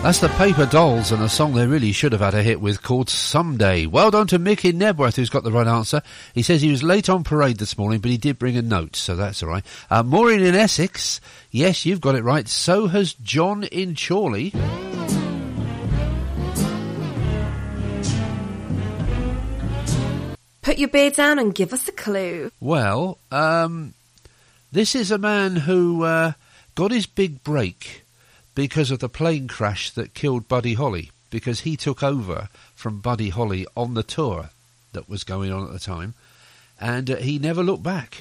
That's the Paper Dolls and a song they really should have had a hit with called Someday. Well done to Mick in Nebworth, who's got the right answer. He says he was late on parade this morning, but he did bring a note, so that's all right. Maureen in Essex. Yes, you've got it right. So has John in Chorley. Put your beard down and give us a clue. Well, this is a man who got his big break because of the plane crash that killed Buddy Holly, because he took over from Buddy Holly on the tour that was going on at the time, and he never looked back.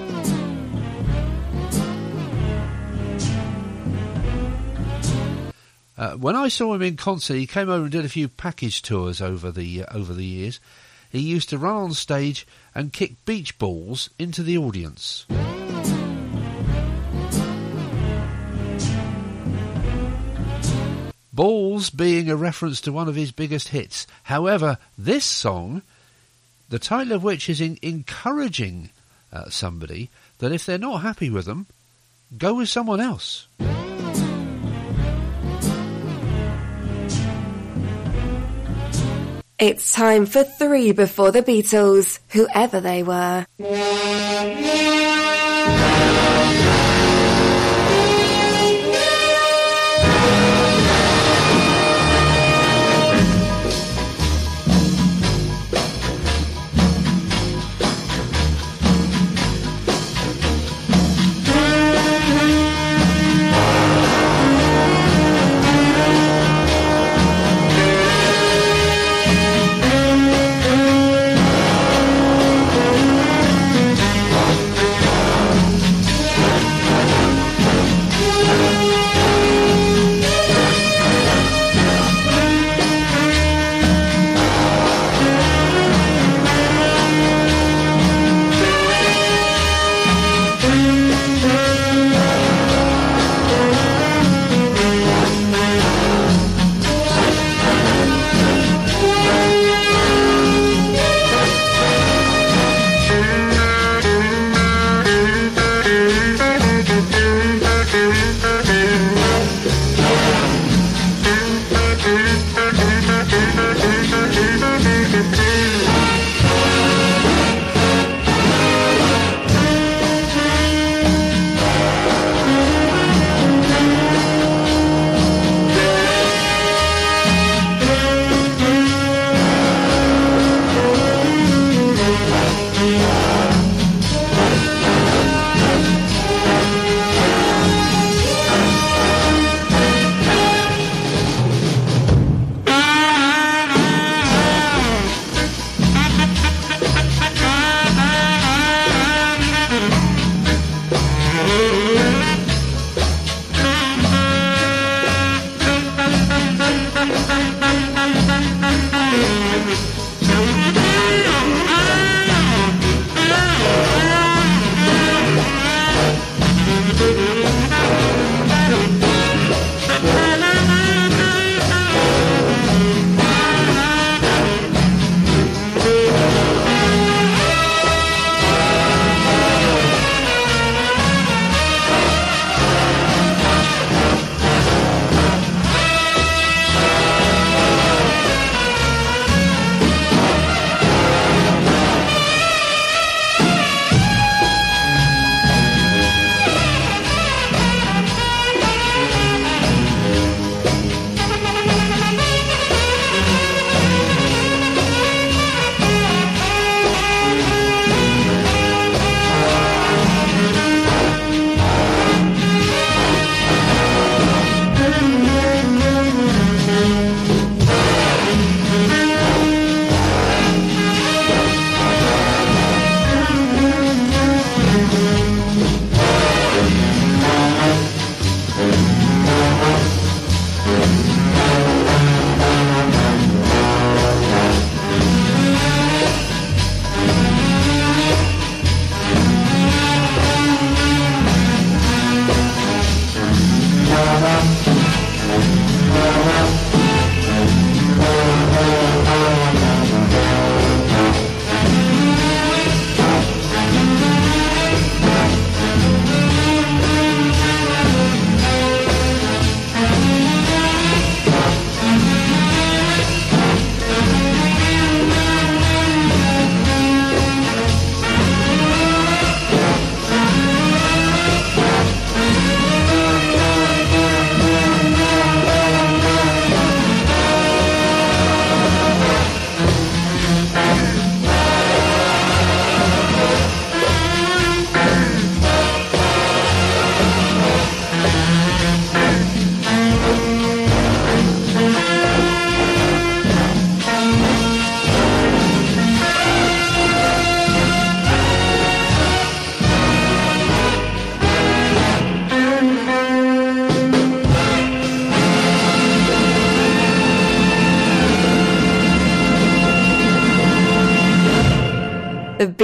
When I saw him in concert, he came over and did a few package tours over the years. He used to run on stage and kick beach balls into the audience. Balls being a reference to one of his biggest hits. However, this song, the title of which is encouraging somebody that if they're not happy with them, go with someone else. It's time for 3 before the Beatles, whoever they were.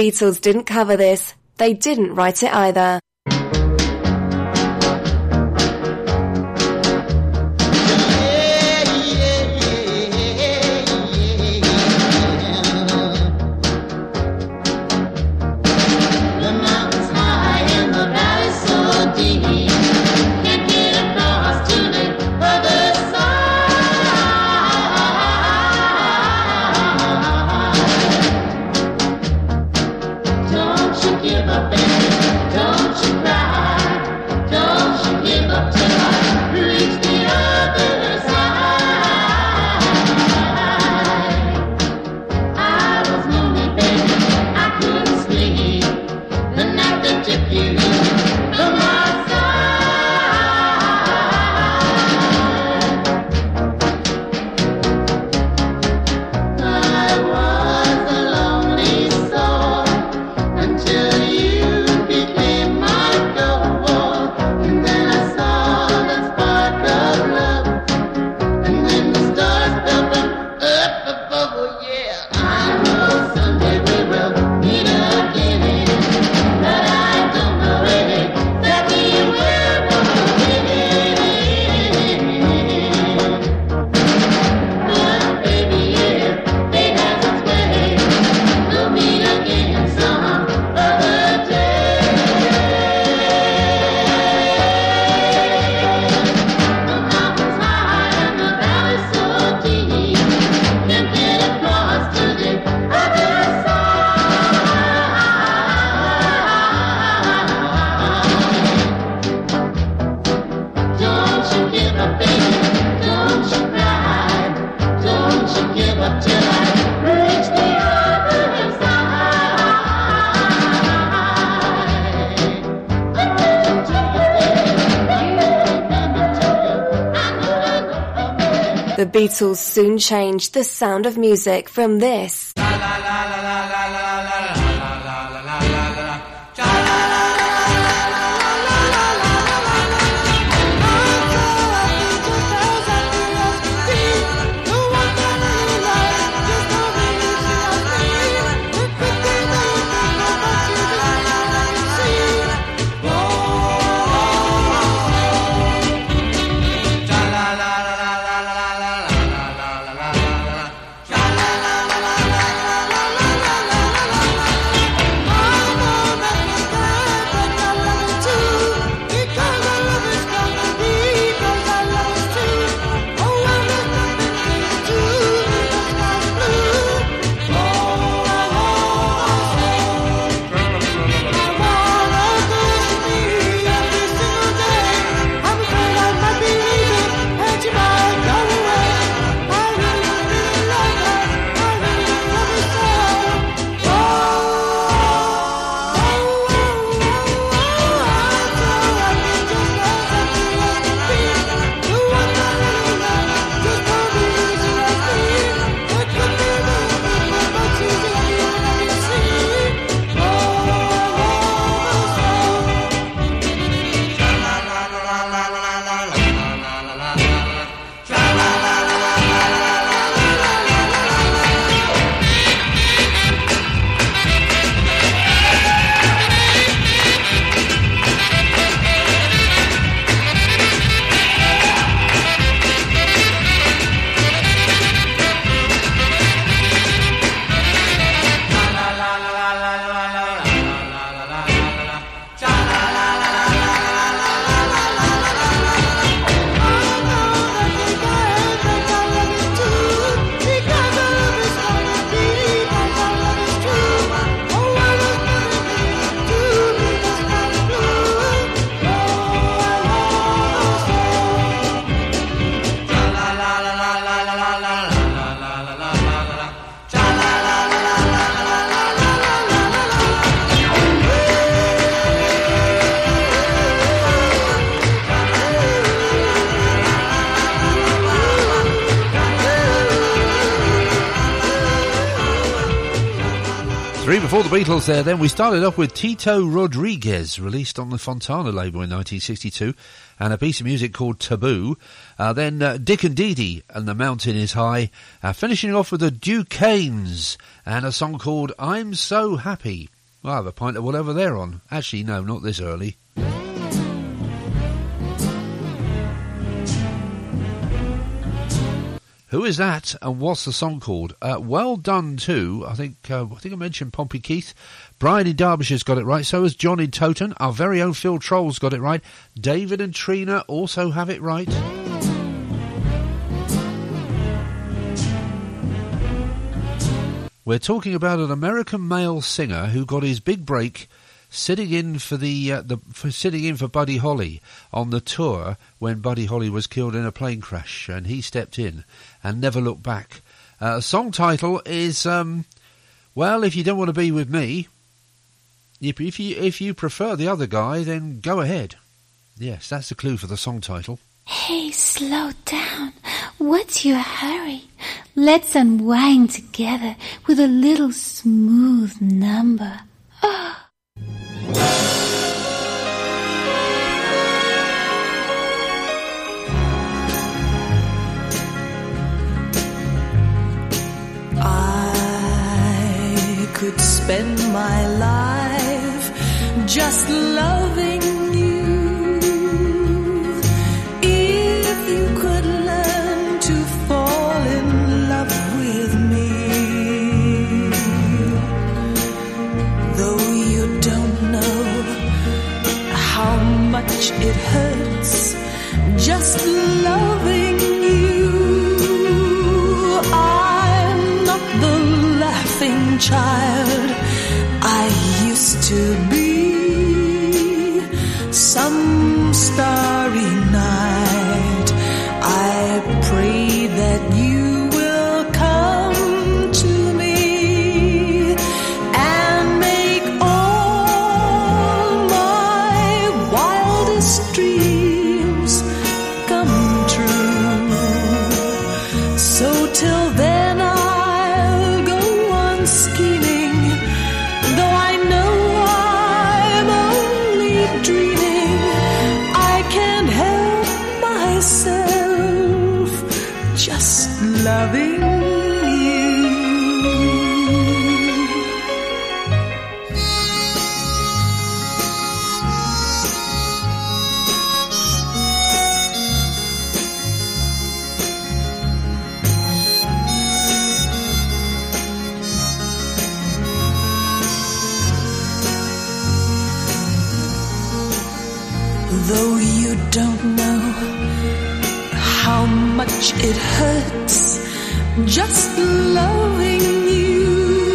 Beatles didn't cover this. They didn't write it either. The Beatles soon changed the sound of music from this. Three before the Beatles there. Then we started off with Tito Rodriguez, released on the Fontana label in 1962, and a piece of music called Taboo. Then Dick and Dee Dee and The Mountain is High. Finishing off with the Duquesnes and a song called I'm So Happy. I'll have a pint of whatever they're on. Actually, no, not this early. Who is that, and what's the song called? Well done too. I think I mentioned Pompey Keith. Brian in Derbyshire's got it right. So has John in Toton. Our very own Phil Troll's got it right. David and Trina also have it right. We're talking about an American male singer who got his big break sitting in for Buddy Holly on the tour when Buddy Holly was killed in a plane crash, and he stepped in and never looked back. Song title is well, if you don't want to be with me, if you prefer the other guy, then go ahead. Yes, that's the clue for the song title. Hey, slow down. What's your hurry? Let's unwind together with a little smooth number. Oh. I could spend my life just loving you if you could learn to fall in love with me. Though you don't know how much it hurts just loving you. I'm not the laughing child I used to be. Some starry night I pray that you will come to me and make all my wildest dreams come true. So till then I'll go on scheming, though I know I'm only dreaming. I can't help myself just loving you. Though you don't know how much it hurts just loving you,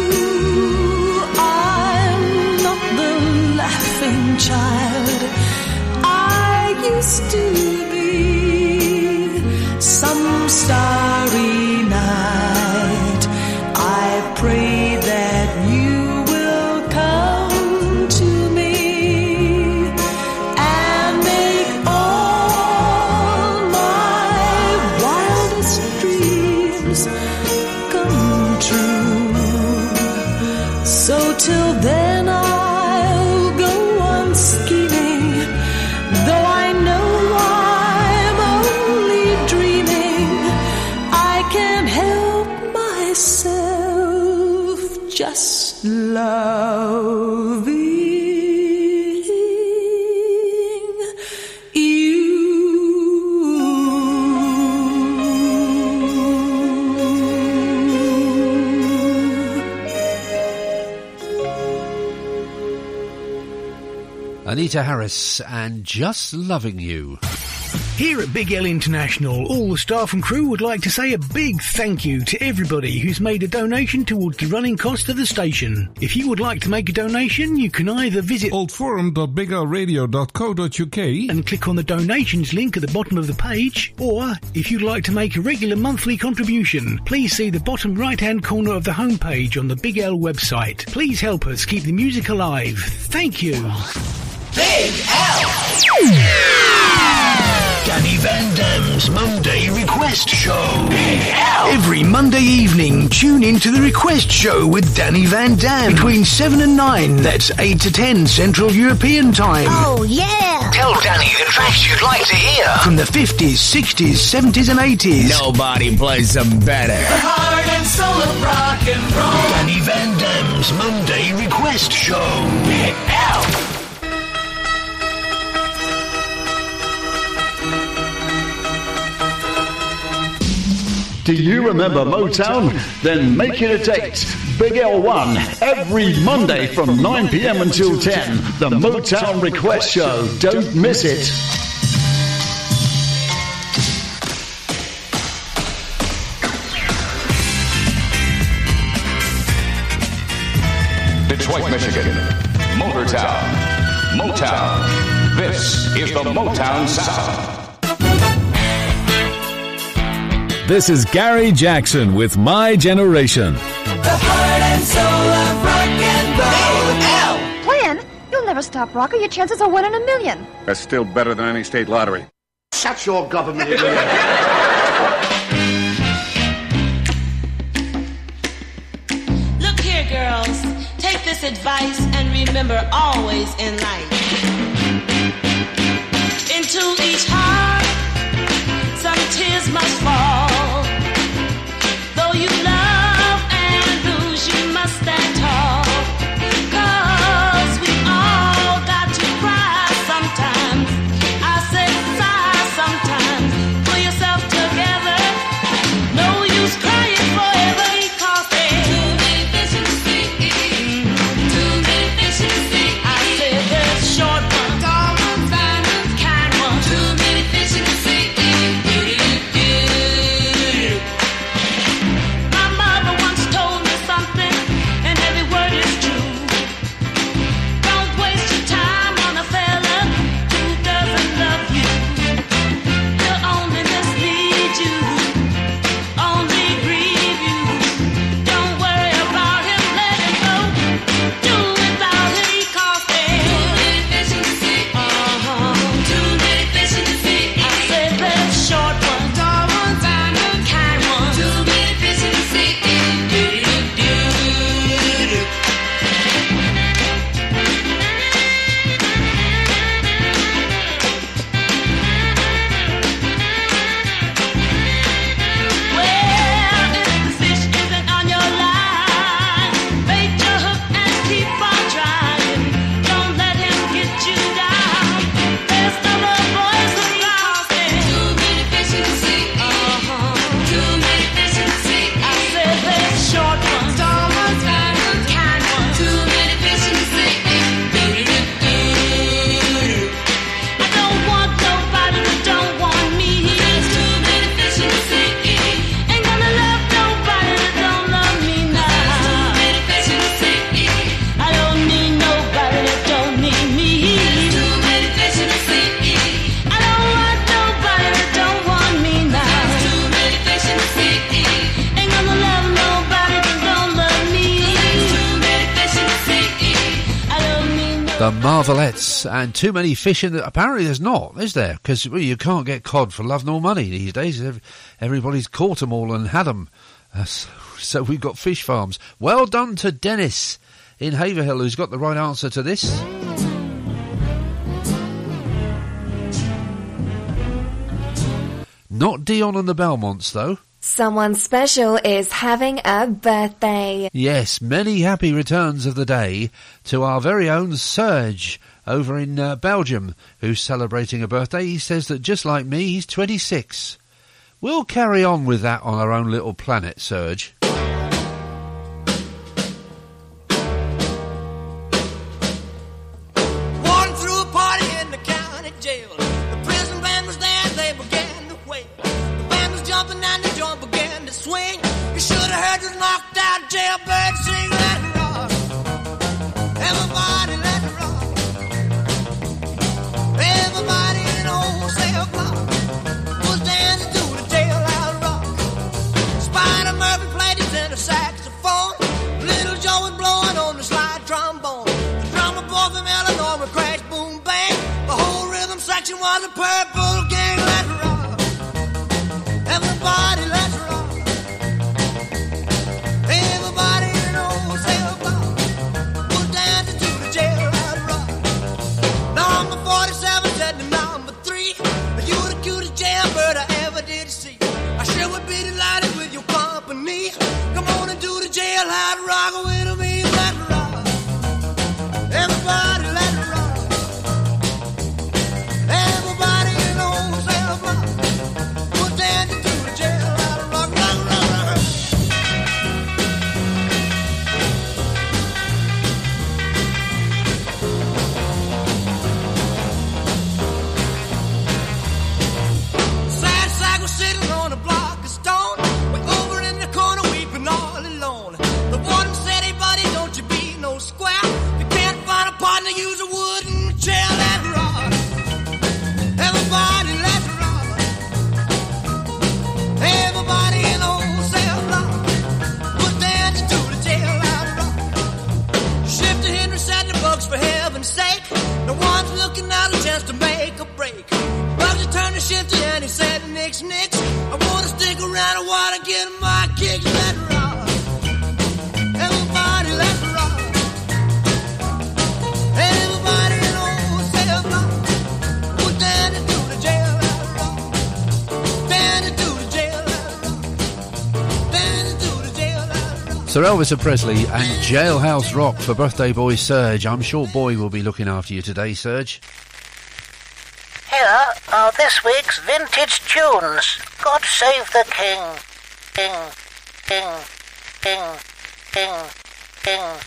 I'm not the laughing child I used to be. Some starry night I pray that you will come to me and make all my wildest dreams come true. So till then I'll go on scheming, though I know I'm only dreaming. I can't help myself just loving Anita Harris and Just Loving You. Here at Big L International, all the staff and crew would like to say a big thank you to everybody who's made a donation towards the running cost of the station. If you would like to make a donation, you can either visit oldforum.biglradio.co.uk and click on the donations link at the bottom of the page, or if you'd like to make a regular monthly contribution, please see the bottom right-hand corner of the homepage on the Big L website. Please help us keep the music alive. Thank you. Big L! Danny Van Dam's Monday Request. Request Show. Big L. Every Monday evening, tune in to The Request Show with Danny Van Dam between 7 and 9. That's 8 to 10 Central European Time. Oh, yeah. Tell Danny the tracks you'd like to hear. From the 50s, 60s, 70s and 80s. Nobody plays them better. The heart and soul of rock and roll. Danny Van Dam's Monday Request Show. Big L. Do you remember Motown? Then make it a date. Big L1, every Monday from 9 p.m. until 10. The Motown Request Show. Don't miss it. Detroit, Michigan. Motortown. Motown. This is the Motown Sound. This is Gary Jackson with My Generation. The heart and soul of rock and roll. Glenn, you'll never stop rocking. Your chances are 1 in a million. That's still better than any state lottery. Shut your government. Look here, girls. Take this advice and remember always in life. Into each heart, some tears must fall. Though you love and lose, you must stand tall. 'Cause we all got to cry sometimes. I said sigh sometimes. Pull yourself together. No use crying forever. Because there's too many fish in the sea. Too many fish in the sea. I said there's short ones, tall ones, fine ones, kind ones. Too many fish in the sea. My mother once told me something, and every word is true. Don't waste your time on a fella who doesn't love you. He'll only mislead you, only grieve you. Don't worry about him, let him go. Do without him, because there's too many fish in the sea. Too many fish in the sea. I said there's short ones, tall ones, fine ones, kind ones. Too many fish in the sea. Well, if the fish isn't on your line, bait your hook and keep on trying. Don't let him get you down. There's other boys who lost it. Too many fish in the sea. Too many fish in the sea. I said there's short ones, tall ones, fine ones, kind ones. Too many fish in the sea. I don't want nobody that don't want me. There's too many fish in the sea. Ain't gonna love nobody that don't love me now. There's too many fish in the sea. I don't need nobody that don't need me. There's too many fish in the sea. I don't want nobody that don't want me now. There's too many fish in the sea. Ain't gonna love nobody that don't love me. There's too many fish in the sea. I don't need no. The Marvelettes, and too many fish in the... Apparently there's not, is there? Because you can't get cod for love nor money these days. Everybody's caught them all and had them. So we've got fish farms. Well done to Dennis in Haverhill, who's got the right answer to this. Not Dion and the Belmonts, though. Someone special is having a birthday. Yes, many happy returns of the day to our very own Serge over in Belgium, who's celebrating a birthday. He says that just like me, he's 26. We'll carry on with that on our own little planet, Serge. Walking through a party in the county jail. The prison band was there, they began to wail. The band was jumping and the joint began to swing. You should have heard this knocked out jailbird sing. Let it rock. Everybody let it rock. Everybody in the whole cell block was dancing to the jailhouse rock. Spider Murphy played his tenor saxophone. Little Joe was blowing on the slide trombone. The drummer boy from Illinois would crash, boom, bang. The whole rhythm section was a purple gang. Let it rock. Everybody Everybody, let's rock. Everybody in old cell block. Put down to the jailhouse rock. Number 47 said to number 3. You the cutest jailbird I ever did see. I sure would be delighted with your company. Come on and do the jailhouse rock with me. Let's rock. Everybody, let's rock. Everybody in old cell block. Put down to the jailhouse rock, rock, rock, rock. Sad sack was sitting on a block of stone. Way over in the corner weeping all alone. The warden said, hey buddy, don't you be no square. If you can't find a partner, use a wooden chair. Let's rock. Everybody, let's rock. Everybody in old cell block. Put down to the jailhouse rock. Shifter Henry said the bugs for heaven's sake. No one's looking out a chance to make a break. Bugsy turned to Shifty and he said, nix, nix. I wanna stick around a while and get my kicks. Let's rock. Everybody, let's rock. Everybody in old cell block. Put down to the jailhouse rock. Down to the jailhouse rock. Down to the jailhouse rock. Sir Elvis Presley and Jailhouse Rock for birthday boy Serge. I'm sure Boy will be looking after you today, Serge. Here are this week's vintage tunes. God save the king. King, king, king, king, king.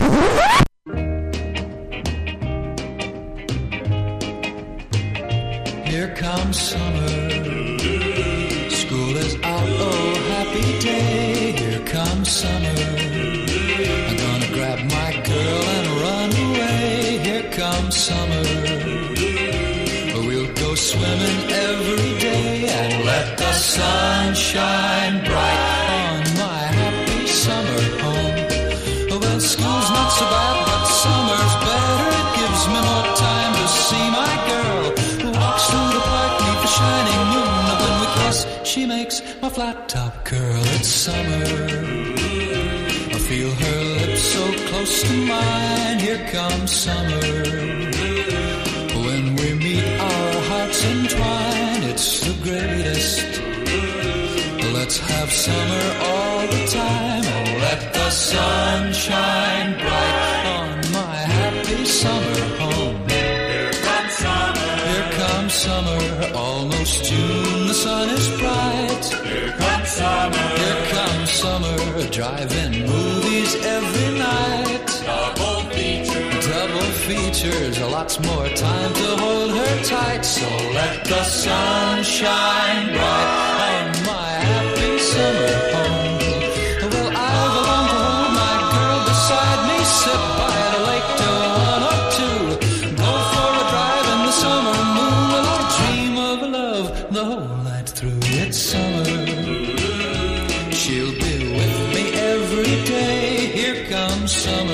Here comes summer. School is out, oh happy day. Here comes summer. I'm gonna grab my girl and run away. Here comes summer. We'll go swimming every day and let the sun shine bright on my happy summer home. Well, school's not so bad, but summer's better. It gives me more time to see my girl who walks through the park beneath the shining moon. When we kiss, she makes my flat top curl. It's summer. I feel her lips so close to mine. Here comes summer. When we meet, our hearts entwine. It's the greatest. Let's have summer all the time and let the sun shine bright on my happy summer home. Here comes summer. Here comes summer. Almost June, the sun is bright. Here comes summer. Here comes summer. Drive-in movies every night. Double features, lots more time to hold her tight. So let the sun shine bright on my happy summer home. Well, I've longed to hold my girl beside me, sit by the lake till 1 or 2, go for a drive in the summer moon. Well, I dream of love the whole night through. It's summer. She'll be with me every day. Here comes summer.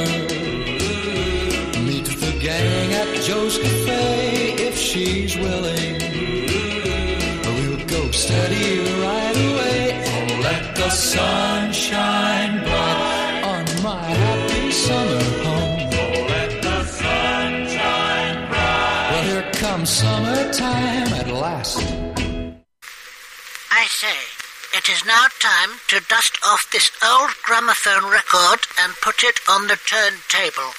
Gang at Joe's Cafe if she's willing. We'll go steady right away and let the sun shine bright on my happy summer home. Let the sun shine bright. Well, here comes summertime at last. I say, it is now time to dust off this old gramophone record and put it on the turntable.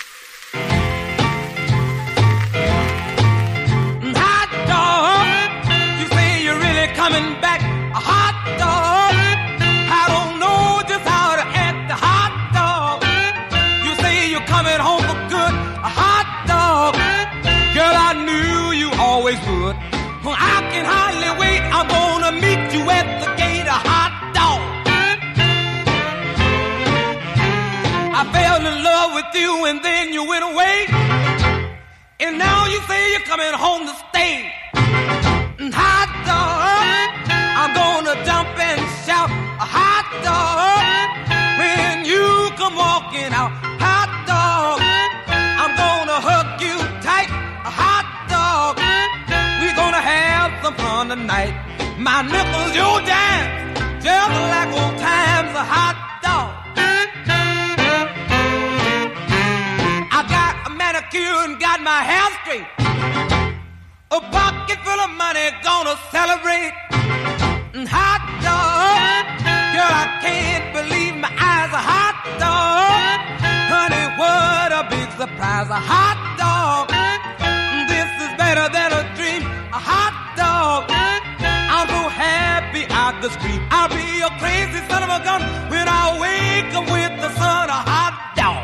Coming back, a hot dog. I don't know just how to act the hot dog. You say you're coming home for good, a hot dog. Girl, I knew you always would. Well, I can hardly wait. I'm gonna meet you at the gate, a hot dog. I fell in love with you and then you went away. And now you say you're coming home to stay. Hot dog, I'm gonna jump and shout, a hot dog, when you come walking out, hot dog, I'm gonna hug you tight, a hot dog, we're gonna have some fun tonight, my nickels, your dime, just like old times, a hot dog. I got a manicure and got my hair straight. A pocket full of money, gonna celebrate. Hot dog, girl, I can't believe my eyes. A hot dog, honey, what a big surprise. A hot dog, this is better than a dream. A hot dog, I'm so happy I could scream. I'll be a crazy son of a gun when I wake up with the sun. A hot dog.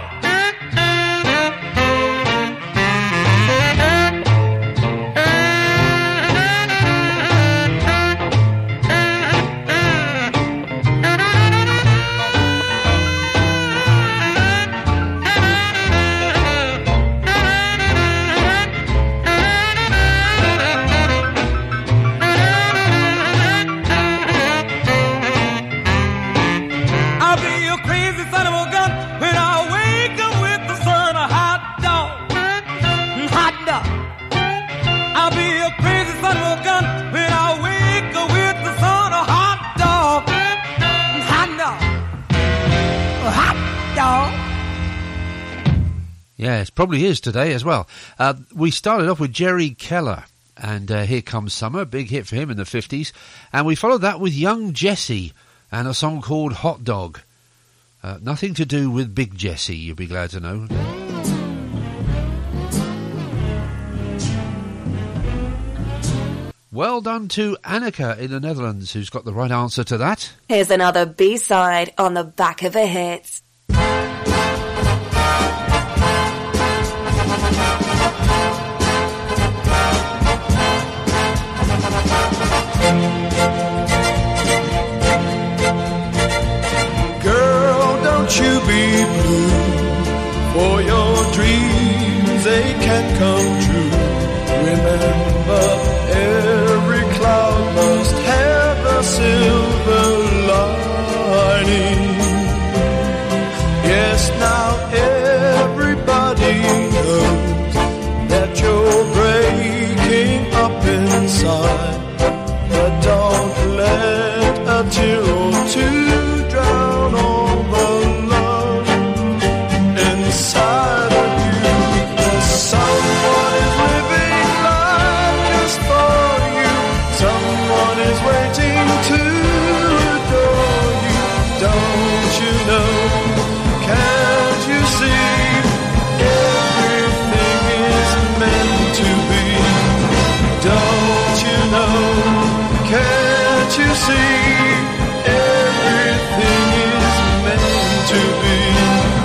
Yes, probably is today as well. We started off with Jerry Keller, and Here Comes Summer, big hit for him in the 50s. And we followed that with Young Jessie and a song called Hot Dog. Nothing to do with Big Jessie, you'll be glad to know. Well done to Annika in the Netherlands, who's got the right answer to that. Here's another B-side on the back of a hit. Don't you be blue, for your dreams, they can come true. Remember, every cloud must have a silver lining. Yes, now everybody knows that you're breaking up inside. But don't let a tear or two drown all the inside of you. There's someone is living life just for you. Someone is waiting to adore you. Don't you know? Can't you see? Everything is meant to be. Don't you know? Can't you see? Everything is meant to be.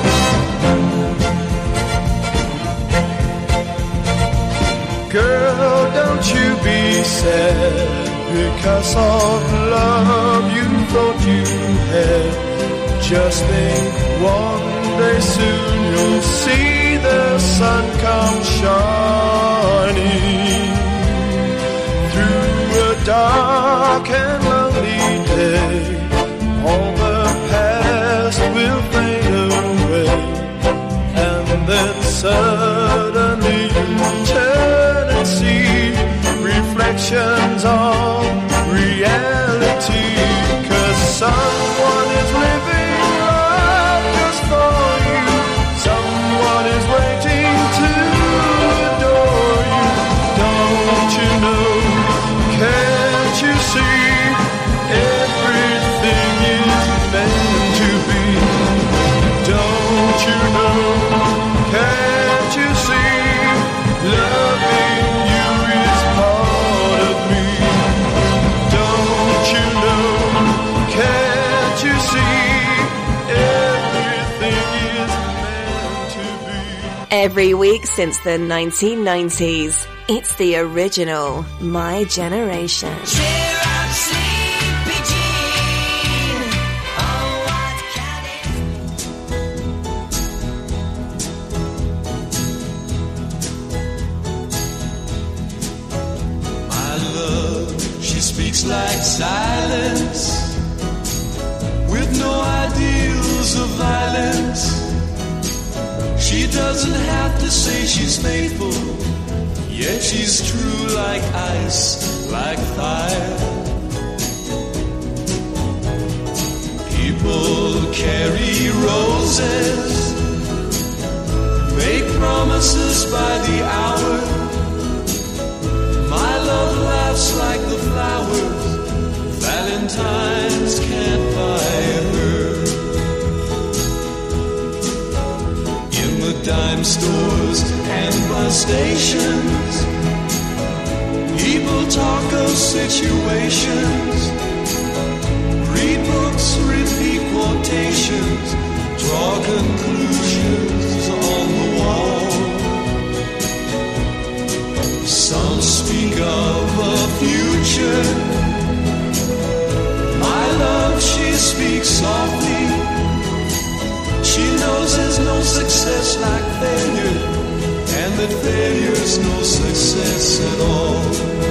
Girl, don't you be sad because of love you thought you had. Just think one day soon you'll see the sun come shining through a dark and lonely day. All the past will fade away, and then suddenly you'll turn and see reflections of reality. 'Cause someone is living life just for you. Someone is waiting to adore you. Don't you know? Can't you see? Everything is meant to be. Don't you know? Can't you see? Loving you is part of me. Don't you know? Can't you see? Everything is meant to be. Every week since the 1990s, it's the original My Generation. Cheer up, sleepy Jean. Oh, what can it My love, she speaks like silence, with no ideals of violence. She doesn't have to say she's faithful, yet she's true like ice, like fire. People carry roses, make promises by the hour. My love laughs like the flowers, Valentine's can't buy her. In the dime stores and bus stations, people talk of situations. Read books, repeat quotations, draw conclusions on the wall. Some speak of a future. My love, she speaks softly. She knows there's no success like failure, and that failure's no success at all.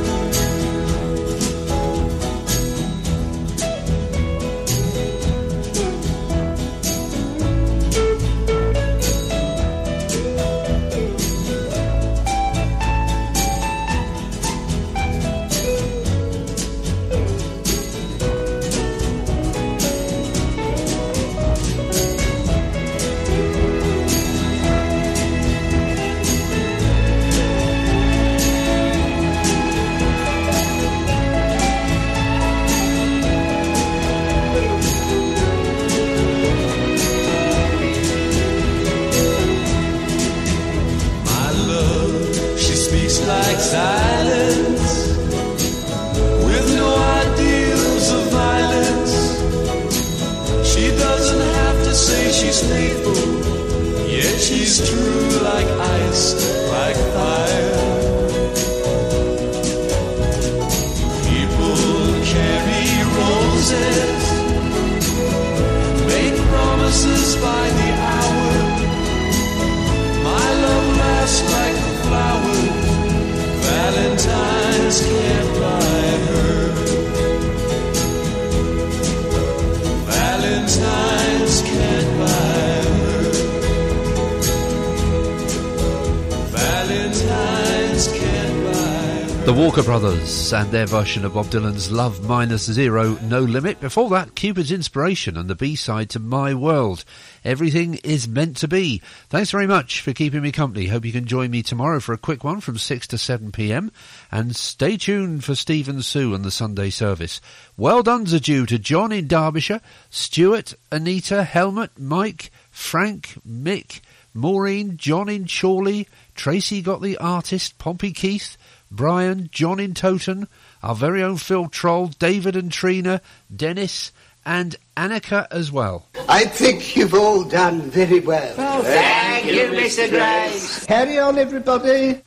The Walker Brothers and their version of Bob Dylan's Love Minus Zero, No Limit. Before that, Cupid's Inspiration and the B-side to My World, Everything Is Meant to Be. Thanks very much for keeping me company. Hope you can join me tomorrow for a quick one from 6 to 7 p.m. And stay tuned for Steve and Sue and the Sunday service. Well done's are due to John in Derbyshire, Stuart, Anita, Helmut, Mike, Frank, Mick, Maureen, John in Chorley, Tracy got the artist, Pompey Keith, Brian, John in Toton, our very own Phil Troll, David and Trina, Dennis and Annika as well. I think you've all done very well. Oh, thank you, Mr. Grace. Carry on, everybody.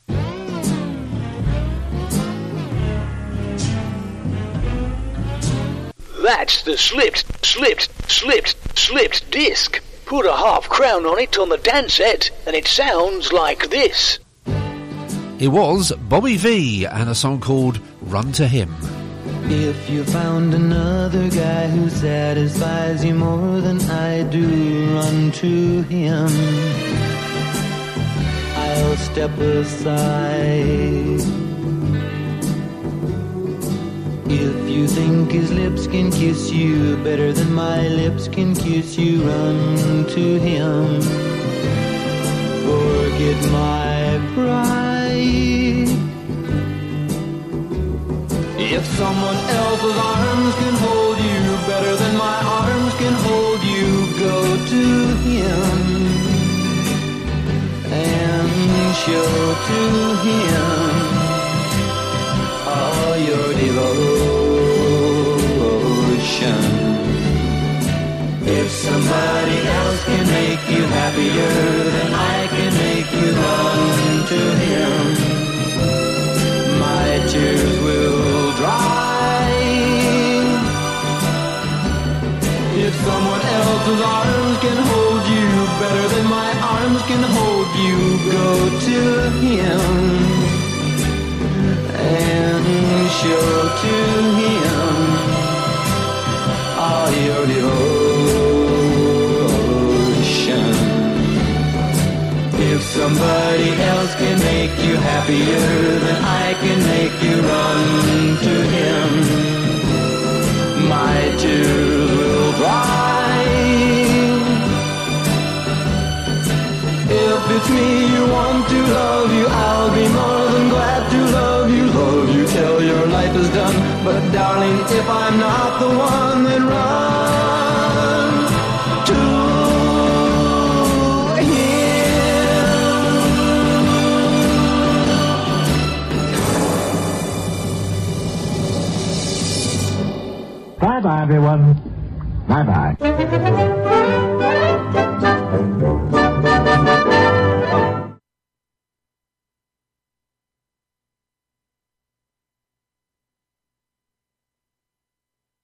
That's the slipped disc. Put a half crown on it on the dance set, and it sounds like this. It was Bobby V and a song called Run to Him. If you found another guy who satisfies you more than I do, run to him. I'll step aside. If you think his lips can kiss you better than my lips can kiss you, run to him. Forget my pride. If someone else's arms can hold you better than my arms can hold you, go to him and show to him all your devotion. If somebody else can make you happier than I can make you, run to him. My tears will dry. If someone else's arms can hold you better than my arms can hold you, go to him and show to him all your devotion. If somebody else can make you happier than I can make you, run to him. My tears will dry. is done. But darling, if I'm not the one, then run to Bye-bye, everyone. Bye-bye.